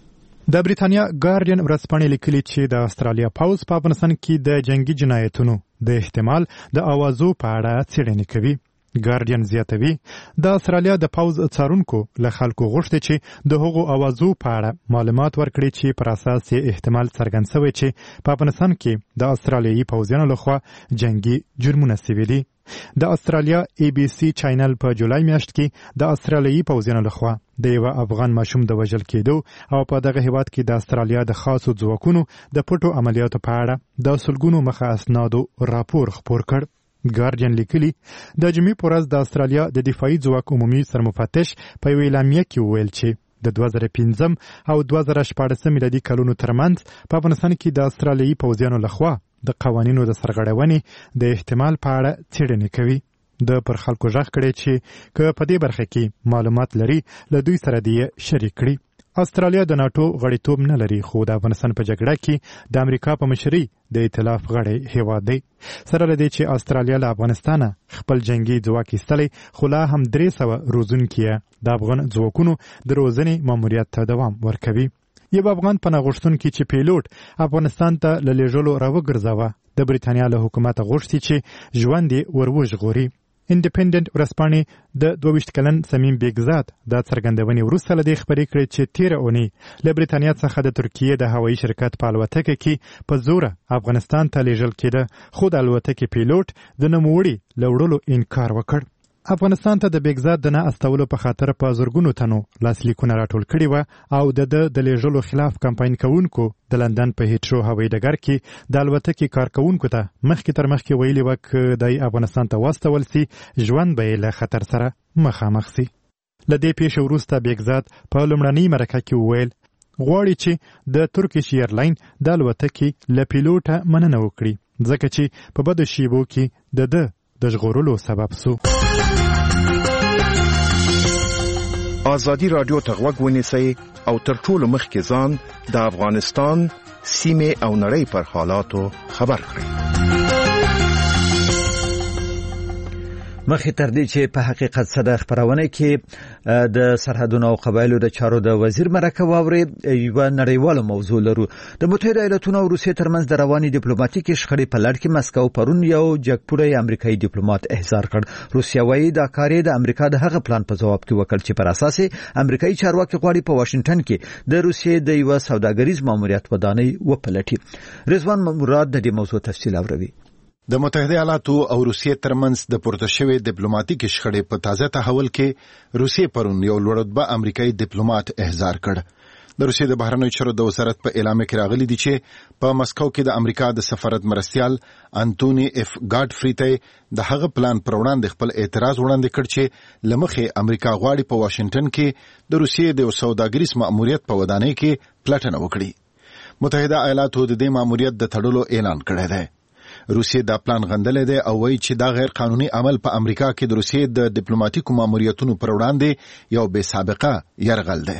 د بریتانیا ګارډین ورځپاڼې لیکلي چې د استرالیا پوځ په افغانستان کې د جنگي جنایتونو د احتمال د اوازو په اړه څېړنې کوي. ګارډین زیاتوي د استرالیا د پوځ څارونکو له خلکو غوښتي چې د هغو اوازو په اړه معلومات ورکړي چې پر اساس یې احتمال څرګند شوی چې په افغانستان کې د استرالیایي پوځیانو لخوا جنگي جرمونه شوي دي. د استرالیا ای بی سی چینل په جولای میاشت کې د استرالیایي پوځیانو لخوا د یو افغان ماشوم د وژل کېدو او په دغه هیواد کې د استرالیا د خاصو ځواکونو د پټو عملیاتو په اړه د سلګونو مخه اسنادو راپور خپور کړ. ګارډین لیکلي د جمعې په ورځ د استرالیا د دفاعي ځواک عمومي سرمفتش په یوه اعلامیه کې وویل چې د دوه زره پنځم او دوه زره شپاړسم میلادي کلونو ترمنځ په افغانستان کې د استرالیایي پوځیانو لخوا د قوانینو د سرغړونې د احتمال په اړه څېړنې کوي. د پر خلکو غږ کړی چې که په دې برخه کې معلومات لري له دوی سره دې شریک کړي. استرالیا د ناتو غړیتوب نه لري خو د افغانستان په جګړه کې د امریکا په مشرۍ د ائتلاف غړی هیواد دی. سره لدې چې استرالیا له افغانستانه خپل جنگي ځواک ایستلی خو لا هم درې سوه روزونکي د افغان ځواکونو د روزنې ماموریت ته دوام ورکوي. یو افغان پناه غوښتونکی چې پیلوټ افغانستان ته له لېږلو راوګرځاوه د بریتانیا له حکومته غوښتي چې ژوند یې ور وژغوري. انډیپندنت ورځپاڼې د دوه ویشت کلن صمیم بیگزاد د څرګندونې وروسته له دې خبرې کړې چې تېره اونۍ له بریتانیا څخه د ترکیې د هوایي شرکت په الوتکه کې په زوره افغانستان ته لیږل کېده خو د الوتکې پیلوټ د نوموړي له وړلو انکار وکړ. افغانستان ته د بیگزاد د نه استولو په خاطر په زرګونو تنو لاسلیکونه راټول کړي وه او د ده د لیږلو خلاف کمپاین کوونکو د لندن په هیټرو هوایي ډګر کې د الوتکې کارکوونکو ته مخکې تر مخکې ویلي وه که دی افغانستان ته واستول سي ژوند به یې له خطر سره مخامخ سي. له دې پیښې وروسته بیگزاد په لومړنۍ مرکه کې وویل غواړي چې د ترکیش ایرلاین د الوتکې له پیلوټه مننه وکړي ځکه چې په بدو شیبو کې د ده د ژغورلو سبب سو. ازادي رادیو ته غوږ ونیسئ او تر ټولو مخکې ځان د افغانستان سیمې او نړۍ پر حالاتو خبر کړئ. مخې تر دې چې په حقیقت سره خبرونه کې د سرحدونو او قبایلو د چارو د وزیر مرکه واوري یو نړیواله موضوع لرو. د متحده ایالاتونو او روسیې ترمنځ د رواني ډیپلوماټیکي شخړې په لړ کې مسکو پرون یو جګپوړی امریکایي ډیپلوماټ احضار کړ. روسیا وايي دا کار د امریکا د هغه پلان په جواب کې وکړ چې پر اساس امریکایي چارواکي غواړي په واشنگټن کې د روسیې د یو سوداګریز ماموریت ودانۍ وپلټي. رضوان مراد د دې موضوع تفصیل اوري. د متحده ایالاتو او روسیې ترمنځ د پورته شوې ډیپلوماټیکي شخړې په تازه تحول کې روسیې پرون یو لوړرتبه امریکایي ډیپلوماټ احضار کړ. د روسیې د بهرنیو چارو د وزارت په اعلان کې راغلي دي چې په مسکو کې د امریکا د سفارت مرستیال انټونی اف ګاډفری ته د هغه پلان پر وړاندې خپل اعتراض وړاندې کړ چې لمخې امریکا غواړي په واشنگټن کې د روسیې د سوداګریز ماموریت په ودانۍ کې پلټنه وکړي. متحده ایالاتو د دې ماموریت د تړلو اعلان کړی دی. روسیې دا پلان غندلې ده او وایي چې دا غیر قانوني عمل په امریکا کې د روسیې د ډیپلوماټیکو ماموریتونو پر وړاندې یو بې سابقه یرغل ده.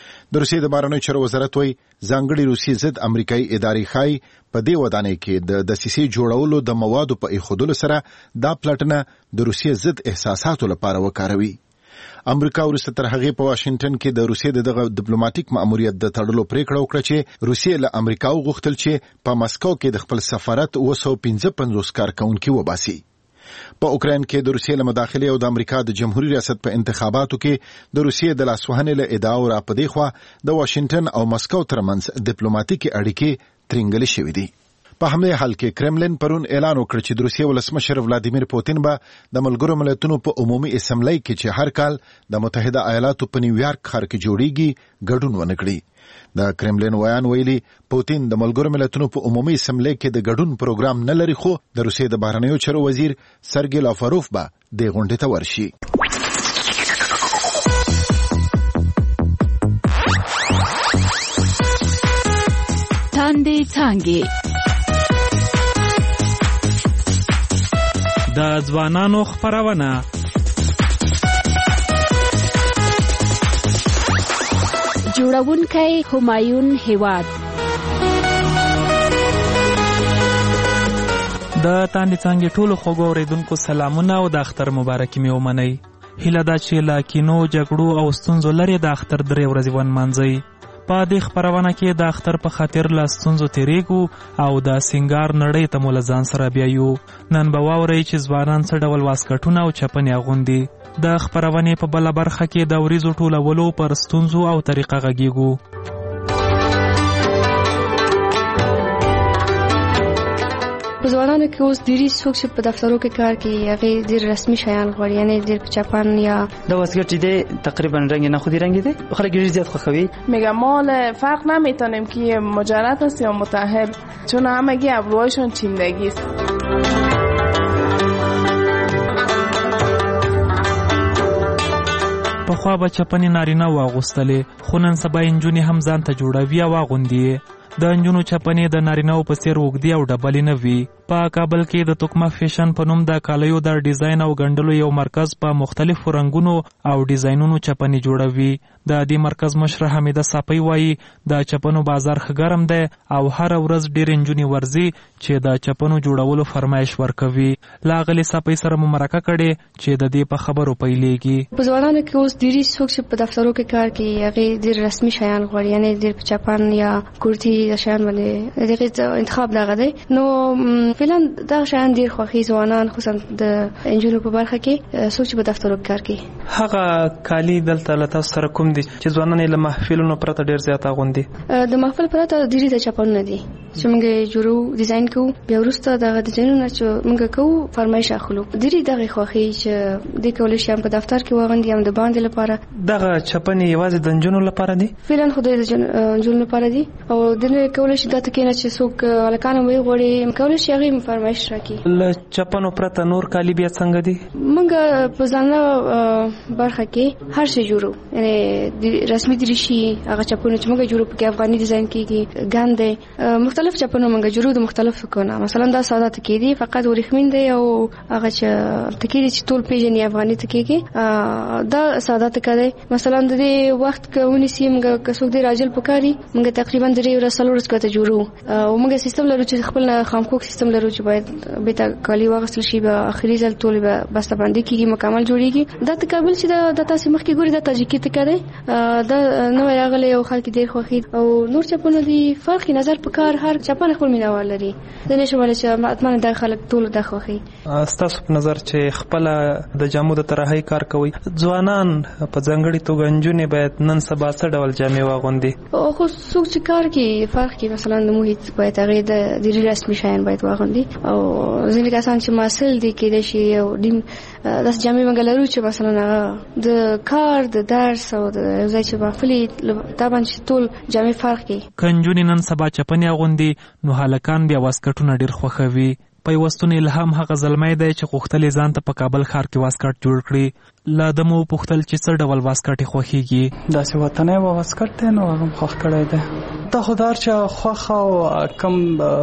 د روسیې د بهرنیو چارو وزارت وایي ځانګړي روسیې ضد امریکایي ادارې ښایي په دې ودانۍ کې د دسیسې جوړولو د موادو په ایښودلو سره دا پلټنه د روسیې ضد احساساتو لپاره وکاروي. امریکا وروسته تر هغې په واشنگټن کې د روسیې دغه ډیپلوماټیک ماموریت د تړلو پریکړه وکړه چې روسیې له امریکا وغوښتل چې په مسکو کې د خپل سفارت اوه سوه پنځه پنځوس کارکونکي وباسي. په اوکراین کې د روسیې له مداخلې او د امریکا د جمهوریت ریاست په انتخاباتو کې د روسیې د لاسوهنې له ادعاو راپدې خوا د واشنگټن او مسکو ترمنځ ډیپلوماټیکي اړیکې ترنګلې شوې دي. په همدې حال کې کرملین پرون اعلان وکړ چې د روسیې ولسمشر ولادیمیر پوتین به د ملګرو ملتونو په عمومي اسمبلی کې چې هر کال د متحده ایالاتو په نیویارک ښار کې جوړیږي ګډون ونه کړي. د کرملین ویان ویلي پوتین د ملګرو ملتونو په عمومي اسمبلی کې د ګډون پروګرام نه لري، خو د روسیې د بهرنیو چارو وزیر سرګی لاوروف به د غونډې ته ورشي. تاندې څانګې د ځوانانو خپرونه جوړونکی همایون هیواد. د تاندې څانګې ټولو خوږو اورېدونکو سلامونه او د اختر مبارکي مې ومنئ. هیله ده چې له کینو جګړو او ستونزو لرې د اختر درې ورځې ونمانځئ. په دې خپرونه کې د اختر په خاطر له ستونزو تېرېږو او د سینګار نړۍ ته مو له ځان سره بیایو. نن به واورئ چې ځوانان څه ډول واسکټونه او چپنې اغوندي. د خپرونې په بله برخه کې د وریځو ټولولو پر ستونزو او طریقه غږیږو. په ځوانانو کې اوس ډېری څوک چې په دفترو کې کار کوي هغې ډېر رسمي شیان غواړي، یعنې ډېر په چپن یا د واسکټ دی تقریبا رنگ نخودی رنگی دی خلک ډېر زیاد خوښوي. میگم مال فرق نمیتونیم که مجرد است یا متأهل، چون همگی ابروهایشون چیندگی است. پخوا به چپنې نارینه واغوستلې، خو نن سبا نجونې هم ځان ته جوړوي او اغوندي. د نجونو چپنې د نارینه‌و په څېر اوږدې او ډبلې نه وي. په کابل کې د توکمه فیشن په نوم د کالیو د ډیزاین او ګنډلو یو مرکز په مختلفو رنګونو او ډیزاینونو چپنې جوړوي. د دې مرکز مشره حمیده صافی وایي د چپنو بازار ښه ګرم دی او هره ورځ ډېرې نجونې ورځي چې د چپنو جوړولو فرمایش ورکوي. له هغلې صافی سره مو مرکه کړې چې د دې په خبرو پیلېږي. په ځوانانو کې اوس ډېری څوک چې په دفترو کې کار کوي هغې ډېر رسمي شیان غواړي، یعنې ډېر په چپن یا کورتي د شیان باندې د هغې انتخاب دغه دی. نو فعلا دغه شیان ډېر خوښي ځوانان، خصوصا د نجونو په برخه کې څوک چې په دفترو کې کار کوي. هغه کالي دلته له تاسو سره کوم دي چې ځوانان یې له محفلونو پرته ډېر زیات اغوندي؟ د محفل پرته ډېرې د چپنونه دي چې موږ یې جوړو، ډیزاین کوو، بیا وروسته دغه ډیزاینونه چې موږ کوو فرمایش اخلو. ډېرې دغې خوښي چې دې کولی شي هم په دفتر کې واغوندي هم د باندې لپاره. دغه چپنې یوازې د نجونو لپاره دي؟ فعلا خو د نجونو لپاره دي او دې کولی شي دا تکې نه چې څوک هلکان هم وغواړي کولی شي هغې هم فرمایش راکړي. له چپنو پرته نور کالي بیا څنګه دي؟ موږ په ځانګړې برخه کې هر شی جوړو، یعنې رسمي دریشي، هغه چپنې چې موږ جوړو پکې افغاني ډیزاین کېږي، ګاندې، مختلف مختلف چپنو موږ جوړو د مختلف کنه مثلا دا ساده تکي دي فقط ورخمین دی او هغه چې تکي چې ټول پیژنې افغاني تکي کې دا ساده تکي دی مثلا د دې وخت کوونی سیم موږ کڅوګ دی راجل پکاري موږ تقریبا درې ورسلو ورځ کته جوړو او موږ سیستم لرو چې خپل خامکوک سیستم لرو چې باید به تا کالی واغسل شي به اخري ځل ټول به بس باندې کیږي مکمل جوړیږي دا تکابل چې د تاسو مخ کې ګوري د تاجیکی تکي دی دا نو راغلی او خلک ډیر خوښي او نور چپنو دی فرق نظر په کار هر چپن خپل مینوال لري د نشوال چې اتمنه د خلک ټول د خوښي ستاسو په نظر چې خپل د جامو د طرحي کار کوي ځوانان په ځنګړي توګه انجونې باید نن سبا څه ډول جامې واغوندي او خو څوک چې کار کوي فرق کوي مثلا د محیط باید هغه د د رسمي شایان باید واغوندي او ځینې کسان چې مسل دي کې د شي او دیم داس جامې منګلرو چې مثلا د کار د درس او د ځای چې بافلي طبعا چې ټول جامې فرق کوي کنجونی نن سبا چپنې اغوندي نو هلکان بیا واسکټونه ډیر خوښوي پیوستون الهام هغه زلمۍ دی چې غوښتلې ځان ته په کابل ښار کې واسکټ جوړ کړي لا دمو پوښتل چې څه ډول واسکټ خوښیږي داسې وطني و واسکټ دی نو هغه خوښ کړی دی دا خو دار چې خوښ او کم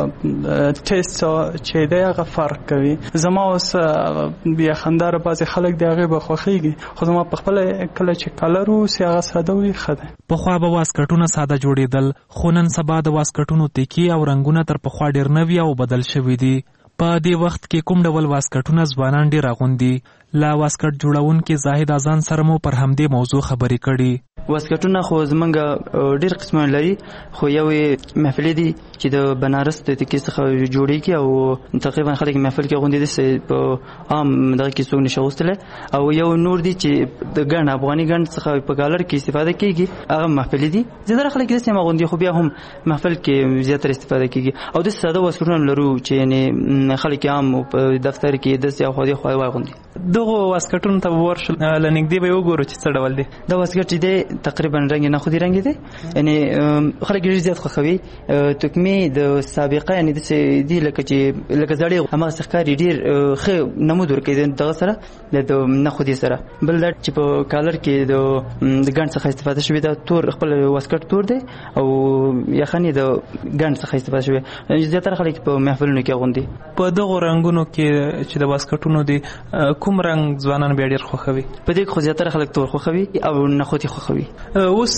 ټیسټ چې دی هغه فرق کوي زما اوس بیا خندار بعضې خلک دی هغې به خوښیږي خو زما په خپله کله چې کلر اوسي هغه ساده وي ښه دی پخوا به واسکټونه ساده جوړېدل خو نن سبا د واسکټونو تکي او رنګونه تر پخوا ډېر نوي او بدل شوي دي په دې وخت کې کوم ډول واسکټونه ځوانان ډېر اغوندي لا واسکټ جوړونکي زاهد اذان سره مو پر همدې موضوع خبرې کړي واسکټونه خو زمونږ ډېر قسمونه لري خو یو محفلې دي چې د بنارس د تکي څخه جوړیږي او تقریبا خلک محفل کې غونډې دي په عام دغه کې څوک نشي غوښتلی او یو نور دي چې د ګڼ افغاني ګڼ څخه په کالر کې استفاده کیږي هغه محفلې دي زیاتره خلک داسې هم غونډې خو بیا هم محفل کې زیاتره استفاده کیږي او د ساده واسکټونه لرو چې یعنی خلک عام په دفتر کې داسې خو دې خو واغوندي دغه واسکټونو ته ورشل لنګدې به وګورو چې څه ډول دي دا واسکټ دی تقریبا رنګ نه خو دې رنګ دی یعنی خلک ډېر زیات خوښوي تکمې د سابقه یعنی د دې لکه چې لکه زړې هماغه ښکاري ډېر ښه نمود ورکوي دغه سره د نه خو دې سره بل دا چې په کالر کې د ګڼ څخه استفاده شوې ده تور خپل واسکټ تور دی او یخني د ګڼ څخه استفاده شوې زیاتره خلک په محفلونو کې اغوندي په دغه رنګونو کې چې د واسکټونو دي کوم رنګ ځوانان بیا ډېر خوښوي په دې کې خو زیاتره خلک تور خوښوي او نخودي خوښوي اوس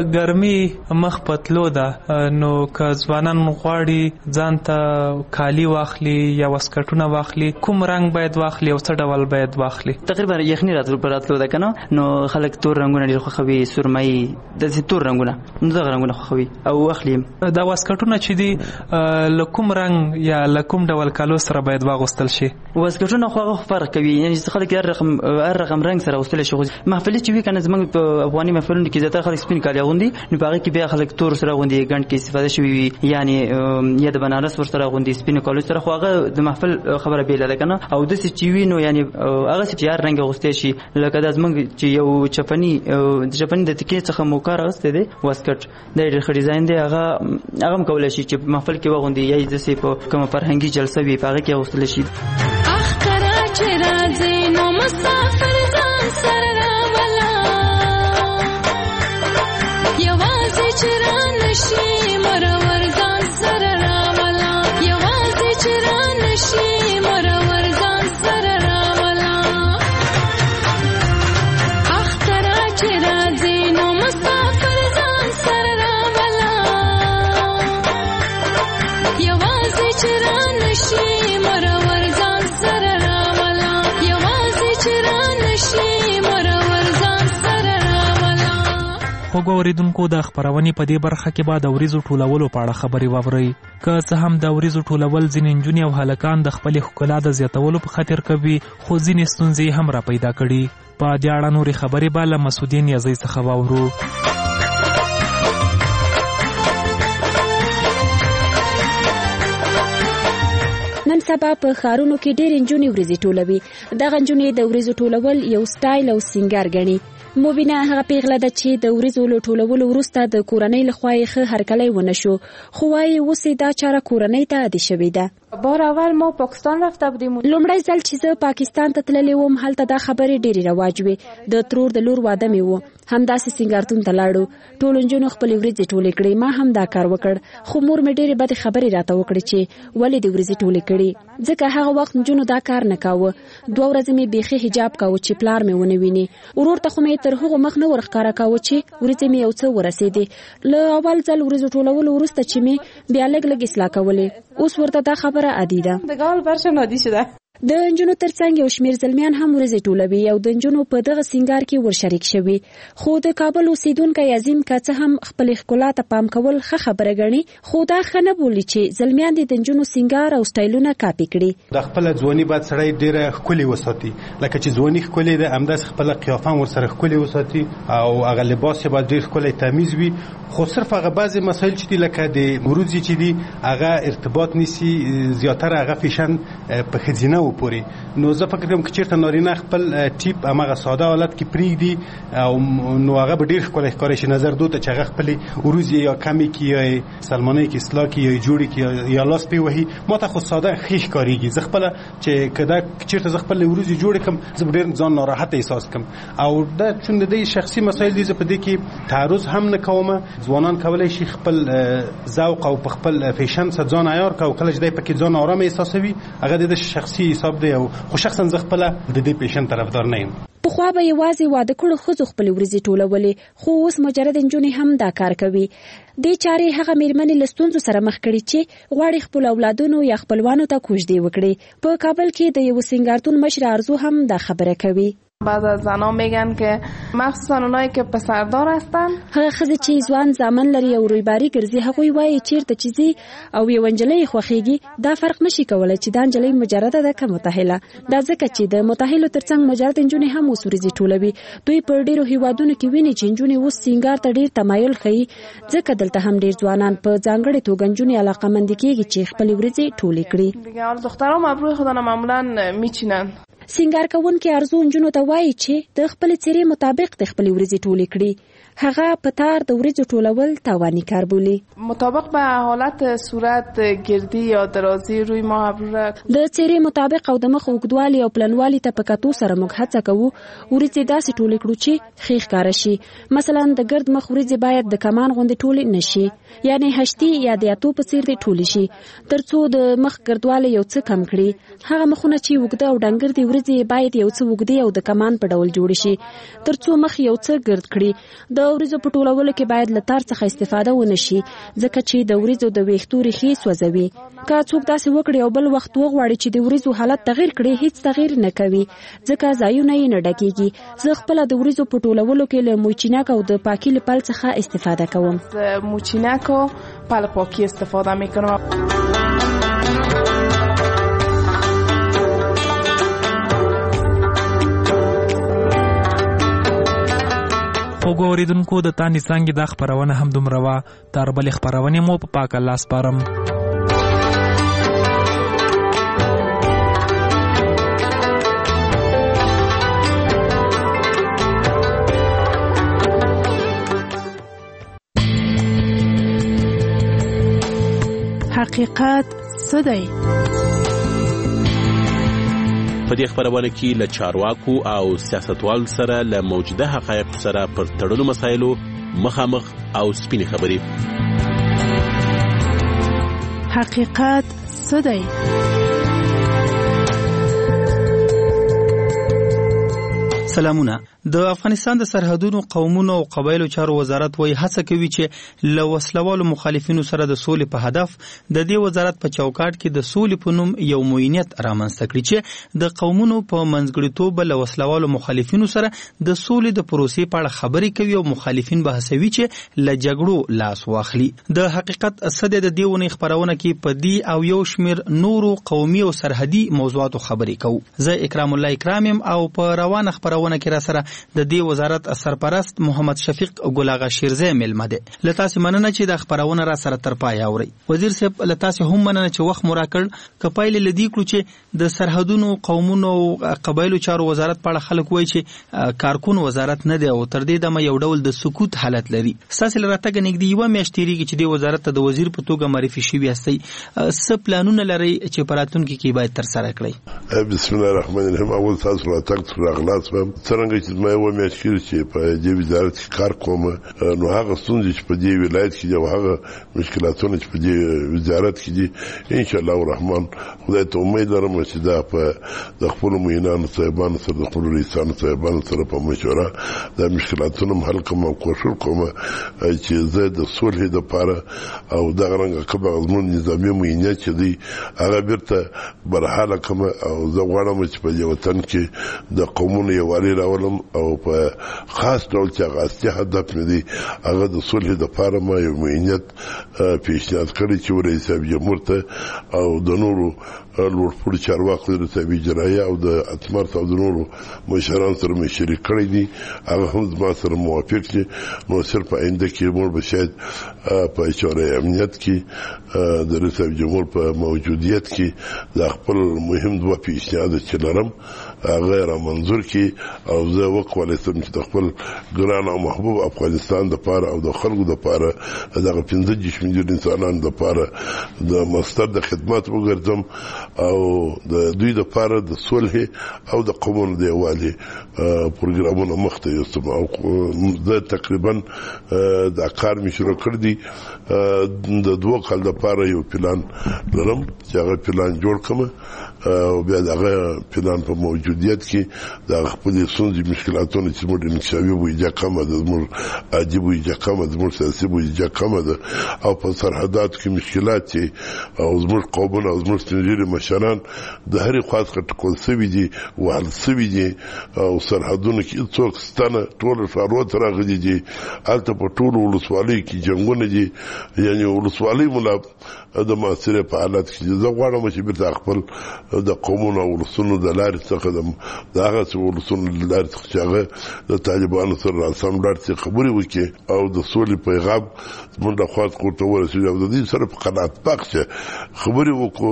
ګرمي مخ پتلو ده نو که ځوانان غواړي ځان ته کالي واخلي یا واسکټونه واخلي کوم رنګ باید واخلي او څه ډول باید واخلي تقریبا یخني راتلو پر راتلو ده کنه نو خلک تور رنګونه ډېر خوښوي سرمایي داسې تور رنګونه نو دغه رنګونه خوښوي او اخلي دا واسکټونه چې دي له کوم رنګ یا له کوم ډول کالو سره باید واغوستل شي واسکټونه خو هغه فرق کوي یعنی خلک هر رقم هر رقم رنګ سره واغوستل شي محفلې چې وي کنه زموږ په افغاني محفلونو کې زیاتره خلک سپین کالي اغوندي نو په هغه کې بیا خلک تور سره اغوندي ګڼ کې استفاده شوي وي یعنی یا د بنارس ور سره اغوندي سپین کالو سره خو هغه د محفل خبره بیل ده کنه او د سې چې وي نو یعنی هغه چې هر رنګ اغوستل شي لکه د زموږ چې یو چپنی د چپنی د تکي څخه مو کار اغوسته دي واسکټ د ډېر ډیزاین دی هغه هغه هم کولای شي چې محفل کې واغوندي یا د سې په کومه فرهنګي جلسه وي په هغه کې اغوستل شي اخکرا چې راځي نو مسافر ځان سره راولا یوازې چې را نشي مرور ځان سره راولا یوازې چې را نشي مرور ځان سره راولا اخکرا چې راځي نو مسافر ځان سره راولا یوازې چې را نشي مرور ځان سره راولا یوازې چې را نشي مرور ځان سره راولا خوږو اوریدونکو د خپرونې په دې برخه کې به د وریځو ټولولو په اړه خبرې واورئ که څه هم د وریځو ټولول ځینې نجونې او هلکان د خپلې ښکلا د زیاتولو په خاطر کوي خو ځینې ستونزې هم را پیدا کړي په دې اړه نورې خبرې به له مسعودین یزۍ څخه واورو نن سبا په ښارونو کې ډېر نجونې وریځې ټولوي دغه نجونې د وریځو ټولول یو سټایل او سینګار ګڼي مبینه هغه پیغله ده چې د وریځو له ټولولو وروسته د کورنۍ لخوا یې ښه هرکلی ونه شو، خو وایي اوس دا چاره کورنۍ ته عادي شوې ده. بار اول ما پاکستان رفته بودیم. لومړی ځل چې زه پاکستان ته تللی وم هلته دا خبرې ډېرې رواج وې. د ترور د لور واده مې و، همداسې سینګارتون ته لاړو، ټولو نجونو خپلې وریځې ټولې کړې، ما هم دا کار وکړ، خو مور مې ډېرې بدې خبرې راته وکړې چې ولې دې وریځې ټولې کړې، ځکه هغه وخت نجونو دا کار نه کاوه. دوه ورځې مې بیخي حجاب کاوه چې پلار مې ونه ویني. ورور ته خو مې تر هغو مخ نه ورښکاره کاوه چې وریځې مې یو څه ورسېدې. له اول ځل وریځو ټولولو وروسته چې مې بیا لږ لږ اصلاح کولې، اوس ورته دا خبره عادي ده. د ګال برشن عادي شده. د نجونو ترڅنګ یو شمیر زلمیان هم ورځې ټولوي او د نجونو په دغه سینګار کې ورشریک شوي، خو د کابل اوسیدونکی عظیم که څه هم خپلې ښکلا ته پام کول ښه خبره ګڼي، خو دا ښه نه بولي چې زلمیان د نجونو سینګار او سټایلونه کاپي کړي. د خپله ځواني باید سړی ډېره ښکلې وساتي، لکه چې ځواني ښکلې ده همداسې خپله قیافه هم ورسره ښکلې وساتي او هغه لباس یې باید ډېر ښکلی تمیز وي. خو صرف هغه بعضې مسایل چې دي لکه د وروځې چې دي هغه ارتباط نیسي، زیاتره هغه فیشن په ښځینهو پورې. نو زه فکر کوم که چېرته نارینه خپل ټیپ هماغه ساده حالت کې پرېږدي او نو هغه به ډېر ښکلی ښکاری شي نظر دو ته چې هغه خپلې وروځې یا کمې کړي یا سلمانۍ کې اصلاح کړي یا جوړې کړي یا لاس پرې وهي. ما ته خو ساده ښې ښکارېږي. زه خپله چې که دا چېرته زه خپلې وروځې جوړې کړم زه به ډېر ځان ناراحته احساس کړم. او دا چون د دې شخصي مسایل دي زه په دې کې تعرض هم نه کوم. ځوانان کولی شي خپل ذوق او په خپل فیشن سره ځان عیار کړي او کله چې دی پکې ځان آرام احساسوي هغه د شخصي حساب دی. خو شخصا زه خپله د دې پیشن طرفدار نه یم. پخوا به یوازې واده کړو ښځو خپلې وریځې ټولولې، خو اوس مجرد نجونې هم دا کار کوي. دې چارې هغه میرمنې له ستونزو سره مخ کړي چې غواړي خپل اولادونو یا خپلوانو ته کوژدې وکړي. په کابل کې د یو سینګارتون مشر ارزو هم دا خبره کوي. بعض از زنها میگن که مخصوصا اونایی که پسردار هستن، هغه ښځې چې ځوان زامن لري او رویباري ګرځي هغوی وایي چیرته چې ځي او یو نجلۍ خوښیږي دا فرق نشي کولی چې دا نجلۍ مجرده ده که متحله. دا ځکه چې د متحلو ترڅنګ مجرد نجونې هم اوس وریځې ټولوي. دوی په ډېرو هیوادونو کې ویني چې نجونې اوس سینګار ته ډېر تمایل ښیي، ځکه دلته هم ډېر ځوانان په ځانګړې توګه نجونې علاقه‌مندې کېږي چې خپلې وریځې ټولې کړي. دیگه حالا دخترام ابروی خودن معمولا میچینن. سینګار کوونکي ارزو نجونو ته وایي چې د خپلې څېرې مطابق د خپلې وریځې ټولې کړي. هغه په تار د وریځو ټولول تاواني کار بولي. مطابق به حالت صورت گردی یا درازی روی ما ابرو را د څېرې مطابق او د مخ اوږدوالي او پلنوالي ته په کتو سره موږ هڅه کوو وریځې داسې ټولې کړو چې ښې ښکاره شي. مثلا د ګرد مخ وریځې باید د کمان غوندې ټولې نه شي، یعنې هشتي یا د اتو په څېر دې ټولې شي تر څو د مخ ګردوالی یو څه کم کړي. هغه مخونه چې اوږده او ډنګر دي وریځې باید یو څه اوږدې او د کمان په ډول جوړې شي تر څو مخ یو څه ګرد کړي. د وریځو په ټولولو کې باید له تار څخه استفاده ونه شي ځکه چې د وریځو د ویښتو ریښې سوځوي. که څوک داسې وکړي او بل وخت وغواړي چې د وریځو حالت تغیر کړي هیڅ تغیر نه کوي ځکه ځایونه یې نه ډکېږي. زه خپله د وریځو په ټولولو کې له موچینک او د پاکي له پل څخه استفاده کوم. موچینک و پل پاکی استفاده میکنم. خوږو اوریدونکو د تانې څانګې دا خپرونه هم دومره وه. تر بلې خپرونې مو په پاک الله سپارم. حقیقت څه دی؟ په دې خبرونه کې له چارواکو او سیاستوالو سره له موجوده حقایقو سره پر تړلو مسایلو مخامخ او سپینې خبرې. حقیقت څه دی؟ سلامونه. د افغانستان د سرحدونو قومونو او قبایلو چارو وزارت وایي هڅه کوي چې له وسلوالو مخالفینو سره د سولې په هدف د دې وزارت په چوکاټ کې د سولې په نوم یو موینیت رامنځته کړي چې د قومونو په منځګړیتوب له وسلوالو مخالفینو سره د سولې د پروسې په اړه خبرې کوي او مخالفین به هڅوي چې له جګړو لاس واخلي. د حقیقت څه د دې ونې خبرونه کې په دې او یو شمیر نورو قومي او سرحدي موضوعاتو خبرې کوو. زه اکرام الله اکرام او په روانه خبرونه کې را سره د دې وزارت سرپرست محمد شفیق ګل اغا شیرزی ملمه ده. لتاسې مننه چې د خبرونه را سره تر پای اوري. وزیر صاحب لتاسې هم مننه چې وخت مو راکړ. کپایل لدی کړو چې د سرحدونو قومونو او قبایلو چارو وزارت په اړه خلک وایي چې کارکون وزارت نه دی او تر دې دمه یو ډول د سکوت حالت لري. ساسې لراتګ نګدي یو میاشت تیریږي چې د وزارت ته د وزیر په توګه معرفي شوی یاستئ. څه پلانونه لري چې په راتلونکي کې باید تر سره کړئ؟ بسم الله الرحمن الرحیم. اول تاسو راتګ تر اغلاس هم څنګه چې ما یو میاشت کې چې په دې وزارت کې کار کوم نو هغه ستونزې چې په دې ولایت کې او هغه مشکلاتونه چې په دې وزارت کې دي ان شاء الله الرحمن خدای ته امید لرم چې دا په د خپل مهینانو صاحبانو سره د خپل رئیسانو صاحبانو سره په مشوره د مشکلاتونو حل کوم او کوشش کوم چې زه د صلح لپاره او د غرنګ کبه غزمون نظامی مهینه چې دی هغه بیرته برحاله کوم او زه غواړم چې په دې وطن کې د قومونو یووالي راولم او په خاص ډول چې هغه اصلي هدف مې دی هغه د صلح لپاره ما یو مهینت پیشنهاد کړی چې رئیس جمهور ته او د نورو لوړپوړي چارواکو د رسمي اجرایه او د اتمر او د نورو مشرانو سره مې شریک کړی دي. هغه هم زما سره موافق دي. نو صرف آینده کې موږ به شاید په اشاره امنیت کې د رسمي جمهور په موجودیت کې د خپل مهم دوه پیشنهاد چې لرم هغه را منظور کی او زه وکولای سم چې د خپل ګران او محبوب افغانستان د پاره او د خلکو د پاره دغه پنځه دیرش میلیون انسانانو د پاره د مستر د خدمات وګرځم او د دوی د پاره د صلح او د قومونو د یووالي پروګرامونه مخته یوسم او زه تقریبا د کار مې شروع کړ دي. د دوه کال د پاره یو پلان لرم چې هغه پلان جوړ کړم او بیا دغه پلان په موجودیت کې د خپل سونځي مشکلاتونو چې موږ انکشافي وایي کمه ده موږ عادي وایي کمه ده موږ سیاسي وایي کمه ده او په سرحداتو کې مشکلات چې او زموږ قومونه او زموږ سنجري مشران د هرې خواص کټکول سوي دي وهل سوي دي او سرحدونو کې څوک ستنه ټول ښارونو ته راغلي دي. هلته په ټولو ولسوالیو کې جنګونه دي یعنې ولسوالۍ ملا د معاصرې په حالت کې زه غواړم چې بیرته خپل د قومونو او ولسونو د لارې څخه د هغه ولسونو د لارې څخه چې هغه د طالبانو سره راسم لارې څخه خبرې وکړي او د سولې پیغام زموږ د خوا څخه ورته ورسېږي او د دې سره په قناعت بخشه خبرې وکړو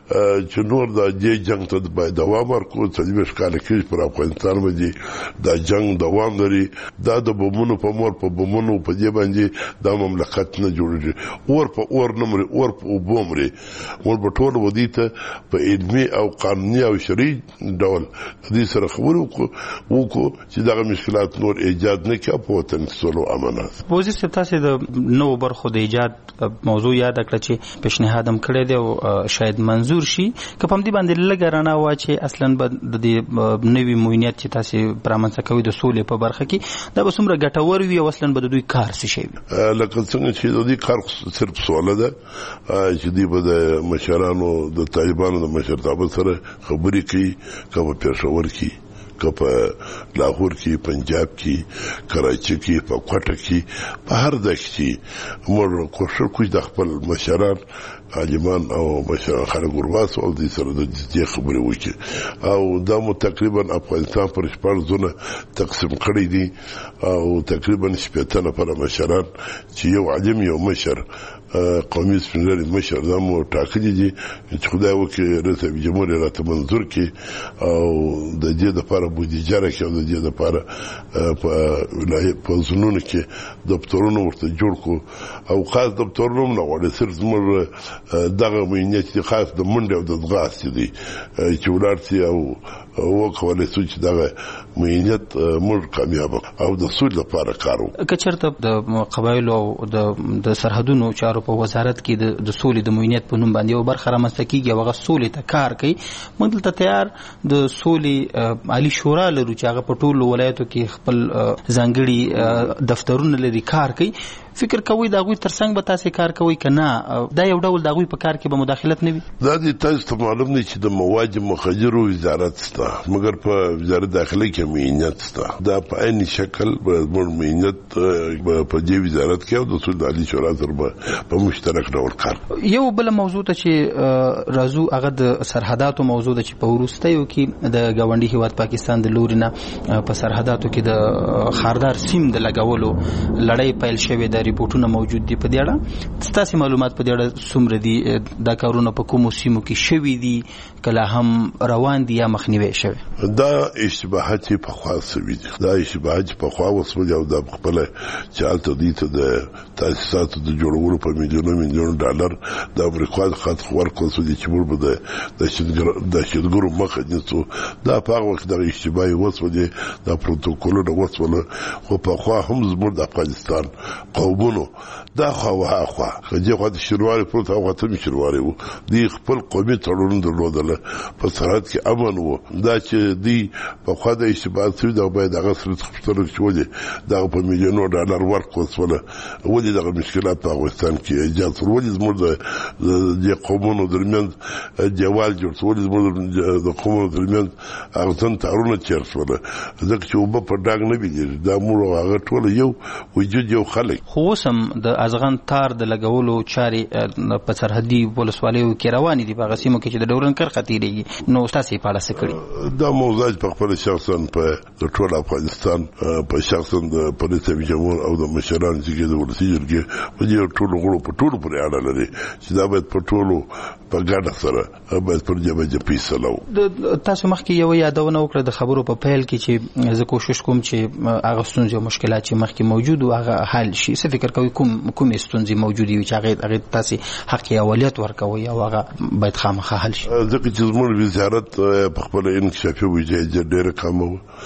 چې نور د دې جنګ ته باید دوام ورکړو. څلوېښت کاله کېږي پر افغانستان باندې دا جنګ دوام لري. دا د بمونو په مور په بمونو په دې باندې دا مملکت نه جوړېږي. اور په اور نه مري اور په اوبو مري. موږ به ټول ودې ته په علمي او قانوني او شرعي ډول دې سره خبرې وکړو وکړو چې دغه مشکلات نور ایجاد نه کړي په وطن کې سولو امانات. وزیر صاحب تاسو د نو برخو د ایجاد موضوع یاد کړئ چې پیشنهاد هم کړی دی او شاید منظور شي که په دې باندې لګرانه وا چې اصلا به د نوې موینیت چې تاسو پرامنځ کوي د سولې په برخه کې دا به څومره ګټور وي او اصلا به د دوی کار څه شي لکه څنګه چې د دې کار صرف سوال ده چې دی به د مشرانو د طالبانو د مشرتابه سره خبرې کوي که په پېښور کې که په لاهور کې پنجاب کې کراچي کې په کوټه کې په هر ځای کې موږ کوشش کوو د خپل مشران عالمان او مشران خلک ورواس او د سره د دې خبرې وکړي او دا مو تقریبا افغانستان پر شپږ زونه تقسیم کړی دي او تقریبا شپږ نفر مشران چې یو عالم یو مشر قومي سپینږیري مشر دا مو ټاکلي دي چې خدای وکړي رئیس جمهور راته منظور کړي او د دې لپاره بودیجه راکړي او د دې لپاره په ولایت په زونونو کې دفترونه ورته جوړ کړو او خاص دفترونه نه غواړي صرف زموږ دغه مهمت چې خاص د منډه او د ځغاستې دي چې ولارتي او وکولای شو چې دغه مهمت موږ کامیاب او د سولې لپاره کار وکړو. که چېرته د قبایلو او د سرحدونو چارو په وزارت کې د سولې د مهمت په نوم باندې یو برخه رامنځته کېږي او هغه سولې ته کار کوي موږ دلته تیار د سولې عالي شورا لرو چې هغه په ټولو ولایتو کې خپل ځانګړي دفترونه لري کار کوي فکر کوي دا غوي ترڅنګ به تاسو کار کوي کنه دا یو ډول دا غوي په کار کې به مداخلت نه وي؟ دا د تاسو ته معلوم دی چې د مواد مخدرو وزارت ستا مګر په وزارت داخله کې مینت ستا دا په عین شکل به مینت په دې وزارت کې او د سود علي شورا سره په مشترک ډول کار. یو بل موضوع ته چې راځو هغه د سرحداتو موضوع ده چې په وروستیو کې د ګاونډي هیواد پاکستان د لوري نه په سرحداتو کې د خاردار سیم د لګولو لړۍ پیل شوې ده، ریپورتونه موجود دي. په دې اړه ستاسو معلومات په دې اړه څومره دي؟ دا کارونه په کومو سیمو کې شوي دي کله هم روان دي یا مخنیوي شوي؟ دا اشتباهات په خوا سوي دي، دا اشتباهات په خوا وسول او د خپل چالت دي ته د تاسیساتو د جوړولو په میلیونونو میلیون ډالر د امریکا د خاط خور کوڅو دي چې موږ به د د شګورو مخه نیسو. دا په هغه وخت د اشتباهي وسول دي د پروتوکولونو وسول، خو په خوا هم زموږ د افغانستان قومونو دا خوا وها خوا چې خو د شروعي پروت او غته شروعي وو دی خپل قومي تړون درلودل په سرحد کې امن وو. دا چې دی په خوا د اشتباهات سوي دا باید هغه سره خپل شوې دا په میلیونو ډالر ورکوسوله ولې دغه مشکلات په افغانستان کې ایجاد شول، ولې زموږ د قومونو درمیان دیوال جوړ شو، ولې زموږ د قومونو درمیان هغه څنګه تارونه چیر شول ځکه چې وب په ډاګ نه بيږي. دا موږ هغه ټول یو وجود یو خلک. خو سم د ازغن تار د لګولو چاري په سرحدي ولسوالیو کې روان دي په غسیمو کې چې د ډورن کر خطرېږي. نو تاسو په اړه څه کړی؟ دا موضوع په خپل شخصا په ټول افغانستان په شخصا د پولیس جمهور او د مشران چې د ولسی جرګې په دې ټول غړو په ټول پورې اړه لري چې دا باید په ټولو په ګډه سره باید پر جبه جبه پیسلو. تاسو مخکې یو یادونه وکړه د خبرو په پیل کې چې زه کوشش کوم چې هغه ستونزې او مشکلات چې مخکې موجود او هغه حل شي. څه فکر کوي کوم کوم ستونزې موجودې وي چې هغه هغه تاسو حق اولویت ورکوي او هغه باید خامخا حل شي؟ ځکه چې زموږ وزارت په خپل انکشافي وجه ډېر کم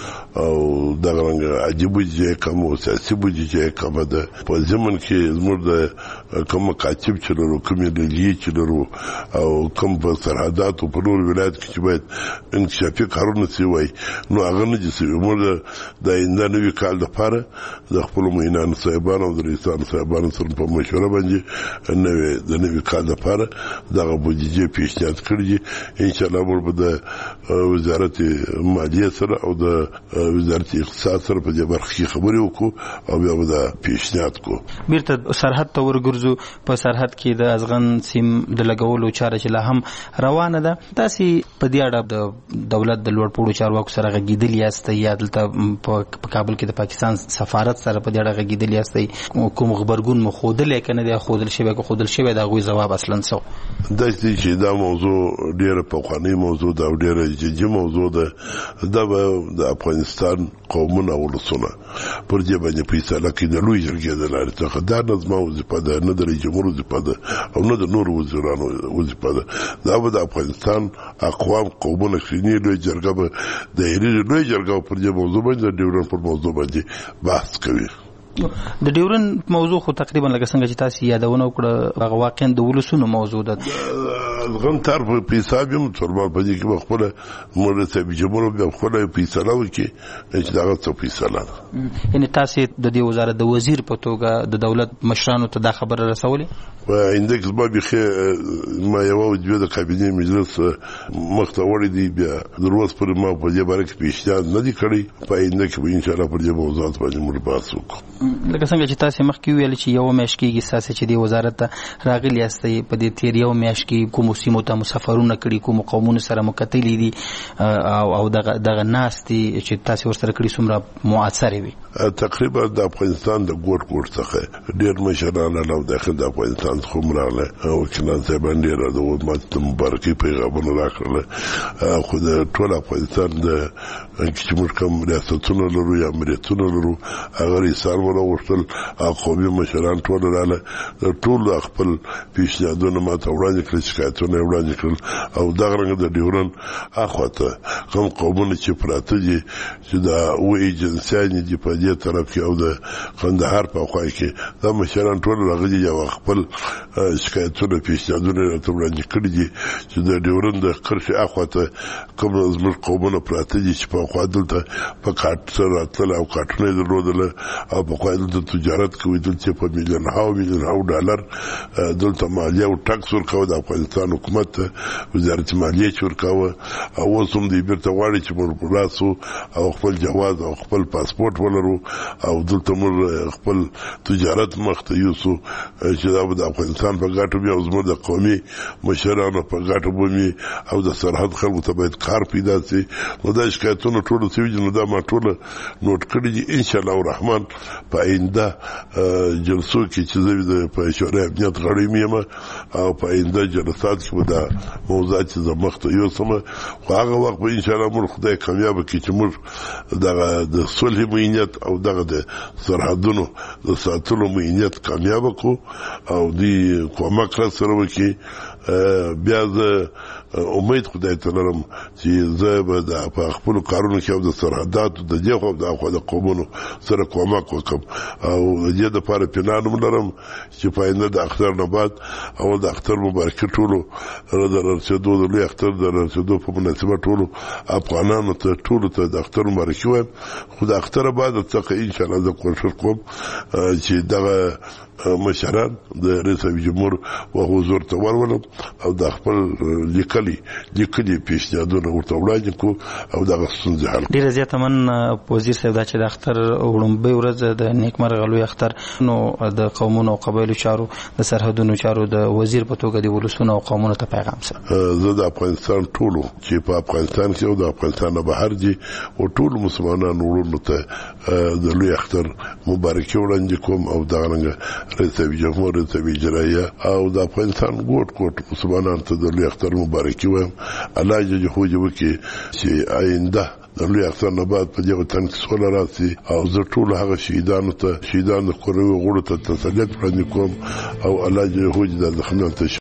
او دا څنګه عجیب وجه کم او سیاسي وجه کم ده. په زمون کې زموږ د کوم کاتب چې ورو کوم لږی چې ورو او کوم په سرحداتو په نور ولایت کې چې باید انکشافي کارونه سی وای نو هغه نه دي سوي. موږ د اندنوي کال د پاره د خپل مینان صاحبانو او د رئیسان صاحبانو سره په مشوره باندې نوې د نوې کال د پاره دغه بودیجه پیشنهاد کړی. ان شاء الله موږ به د وزارت مالیه سره او د وزارت اقتصاد سره په دې برخه کې خبرې وکړو او بیا به د پیشنهاد کو. بیرته سرحد ته ورګرځو. په سرحد کې د ازغن سیم د لګولو چاره چې لا هم روانه ده. تاسو په دې اړه د دولت د لوړپوړو چارواکو سره غږیدل یاست یا دلته په کابل کې د پاکستان سفارت سره په دې اړه غږیدل یاست؟ کوم خبرګون مو خودل کنه د خودل شوی کو خودل شوی دا غوي جواب اصلا څو د دې چې دا موضوع ډیره په قانوني موضوع دا ډیره جدي موضوع ده. دا د افغانستان قومونه ولسونه پر دې باندې فیصله کوي د لوی جرګې د لارې څخه. دا نظم او وظیفه ده نه د جمهور وظیفه ده او نه د نور وزیرانو وظیفه ده. دا د افغانستان اقوام قومونه خني لوی جرګه به د لوی جرګه پر دې موضوع باندې د ډیورن پر موضوع باندې بحث کوي. د ډیورن موضوع خو تقریبا لکه څنګه چې تاسو یادونه وکړه هغه واقعا د ولسونو موضوع ده. غن تر په حساب هم ترمن په دې کې خپل مرتب جمهور به خپل فیصله وکړي چې دا څه فیصله ده. یعنی تاسو د دې وزارت د وزیر په توګه د دولت مشرانو ته دا خبره رسولې؟ و اندکس ما بخي ما یو د کابینه مجلس مختوړی دی بیا دروس پر ما په دې باره کې پیشنهاد نه دی کړی. په اندکس به ان شاء الله پر دې موضوعات باندې موږ بحث وکړو. لکه څنګه چې تاسو مخکې ویل چې یو میاشت کېږي تاسو چې د وزارت راغلی یاستئ په دې تیر یو میاشت کې کوم سیمو ته مسافرونه کړي کوم قومونو سره مکتلې دي او او دغه دغه ناستي چې تاسو ورسره کړي څومره مؤثر وي؟ تقریبا د افغانستان د ګوټ ګوټ څخه ډېر مشران له داخل د افغانستان څخه مراله او کله چې باندې د ومات مبارکي پیغامونه راکړل. خو د ټول افغانستان د چې موږ کوم ریاستونه لرو یا امریتونه لرو هغه ریسار ولا وشتل قومي مشران ټول رااله ټول خپل پیشنهادونه ما ته وړاندې کړل شکایتونه خدماتونه وړاندې کړل او دا غرنګ د ډیورن اخواته کوم قومونه چې پراته دي چې دا و ایجنسیان دي په دې طرف کې او د قندهار په خوا کې دا مشران ټول راغلي یو خپل شکایتونه پیشنهادونه راته وړاندې کړي دي چې د ډیورن د کرښې اخواته کوم زموږ قومونه پراته دي چې په خوا دلته په کاټ سره راتلل او کاټونه یې درلودل او په خوا دلته تجارت کوي دلته په میلیون هاو میلیون هاو ډالر دلته مالیه او ټاکس ورکوه د افغانستان حکومت ته وزارت مالیه چې ورکوه او اوس هم دوی بیرته غواړي چې موږ راسو او خپل جواز او خپل پاسپورت ولرو او دلته موږ خپل تجارت مخ ته یوسو چې دا د افغانستان په ګټه وي او زموږ د قومي مشرانو په ګټه وي او د سرحد خلکو ته باید کار پیدا شي. نو دا شکایتونه ټول څه وي نو دا ما ټول نوٹ کړی دي ان شاء الله الرحمن په آینده جلسو کې چې زه په شورای امنیت غړی میم او په آینده جلسات کې دا موضوعات چې مخ ته یوسم خو هغه وخت به ان شاء الله موږ خدای کامیاب کړي چې موږ د صلح مینیت او دغه د سرحدونو د ساتلو مینیت کامیاب کو او دی کومک را سره وکړي. بیا زه امید خدای ته لرم چې زه به د خپل کارونو کې او د سرحداتو د دې خو د خو د قومونو سره کومک وکم او د دې لپاره پلان لرم چې په آینده د اختر نه بعد او د اختر مبارک ټولو د رسېدو د لوی اختر د رسېدو په مناسبت ټولو افغانانو ته ټولو ته د اختر مبارک وایم. خو د اختر بعد څخه ان شاء الله زه کوشش کوم چې دغه مشران د رئیس جمهور او حضور ته ورولم او د خپل لیکلي لیکلي پیشنهادونه ورته وړاندې کو او دغه ستونزې حل. ډیره زیاته من وزیر صاحب دا چې د اختر وړاندې ورځ د نیکمرغه لوی اختر نو د قومونو او قبایلو چارو د سرحدونو چارو د وزیر په توګه د ولسونو او قومونو ته پیغام سره زه د افغانستان ټولو چې په افغانستان کې او د افغانستان نه بهر دي او ټول مسلمانانو ورونو ته د لوی اختر مبارکي وړاندې کوم او دغه رنګه رئیس جمهور رئیس اجرایه او د افغانستان ګوټ ګوټ مسلمانانو ته د لوی اختر مبارکي وایم. الله جل جلاله وکړي چې آینده د لوی اختر نه بعد په دغه تن کې سوله راسي او زه ټول هغه شهیدانو ته شهیدانو کورنۍ غړو ته تسلیت وړاندې کوم او الله جل جلاله د زخمونو ته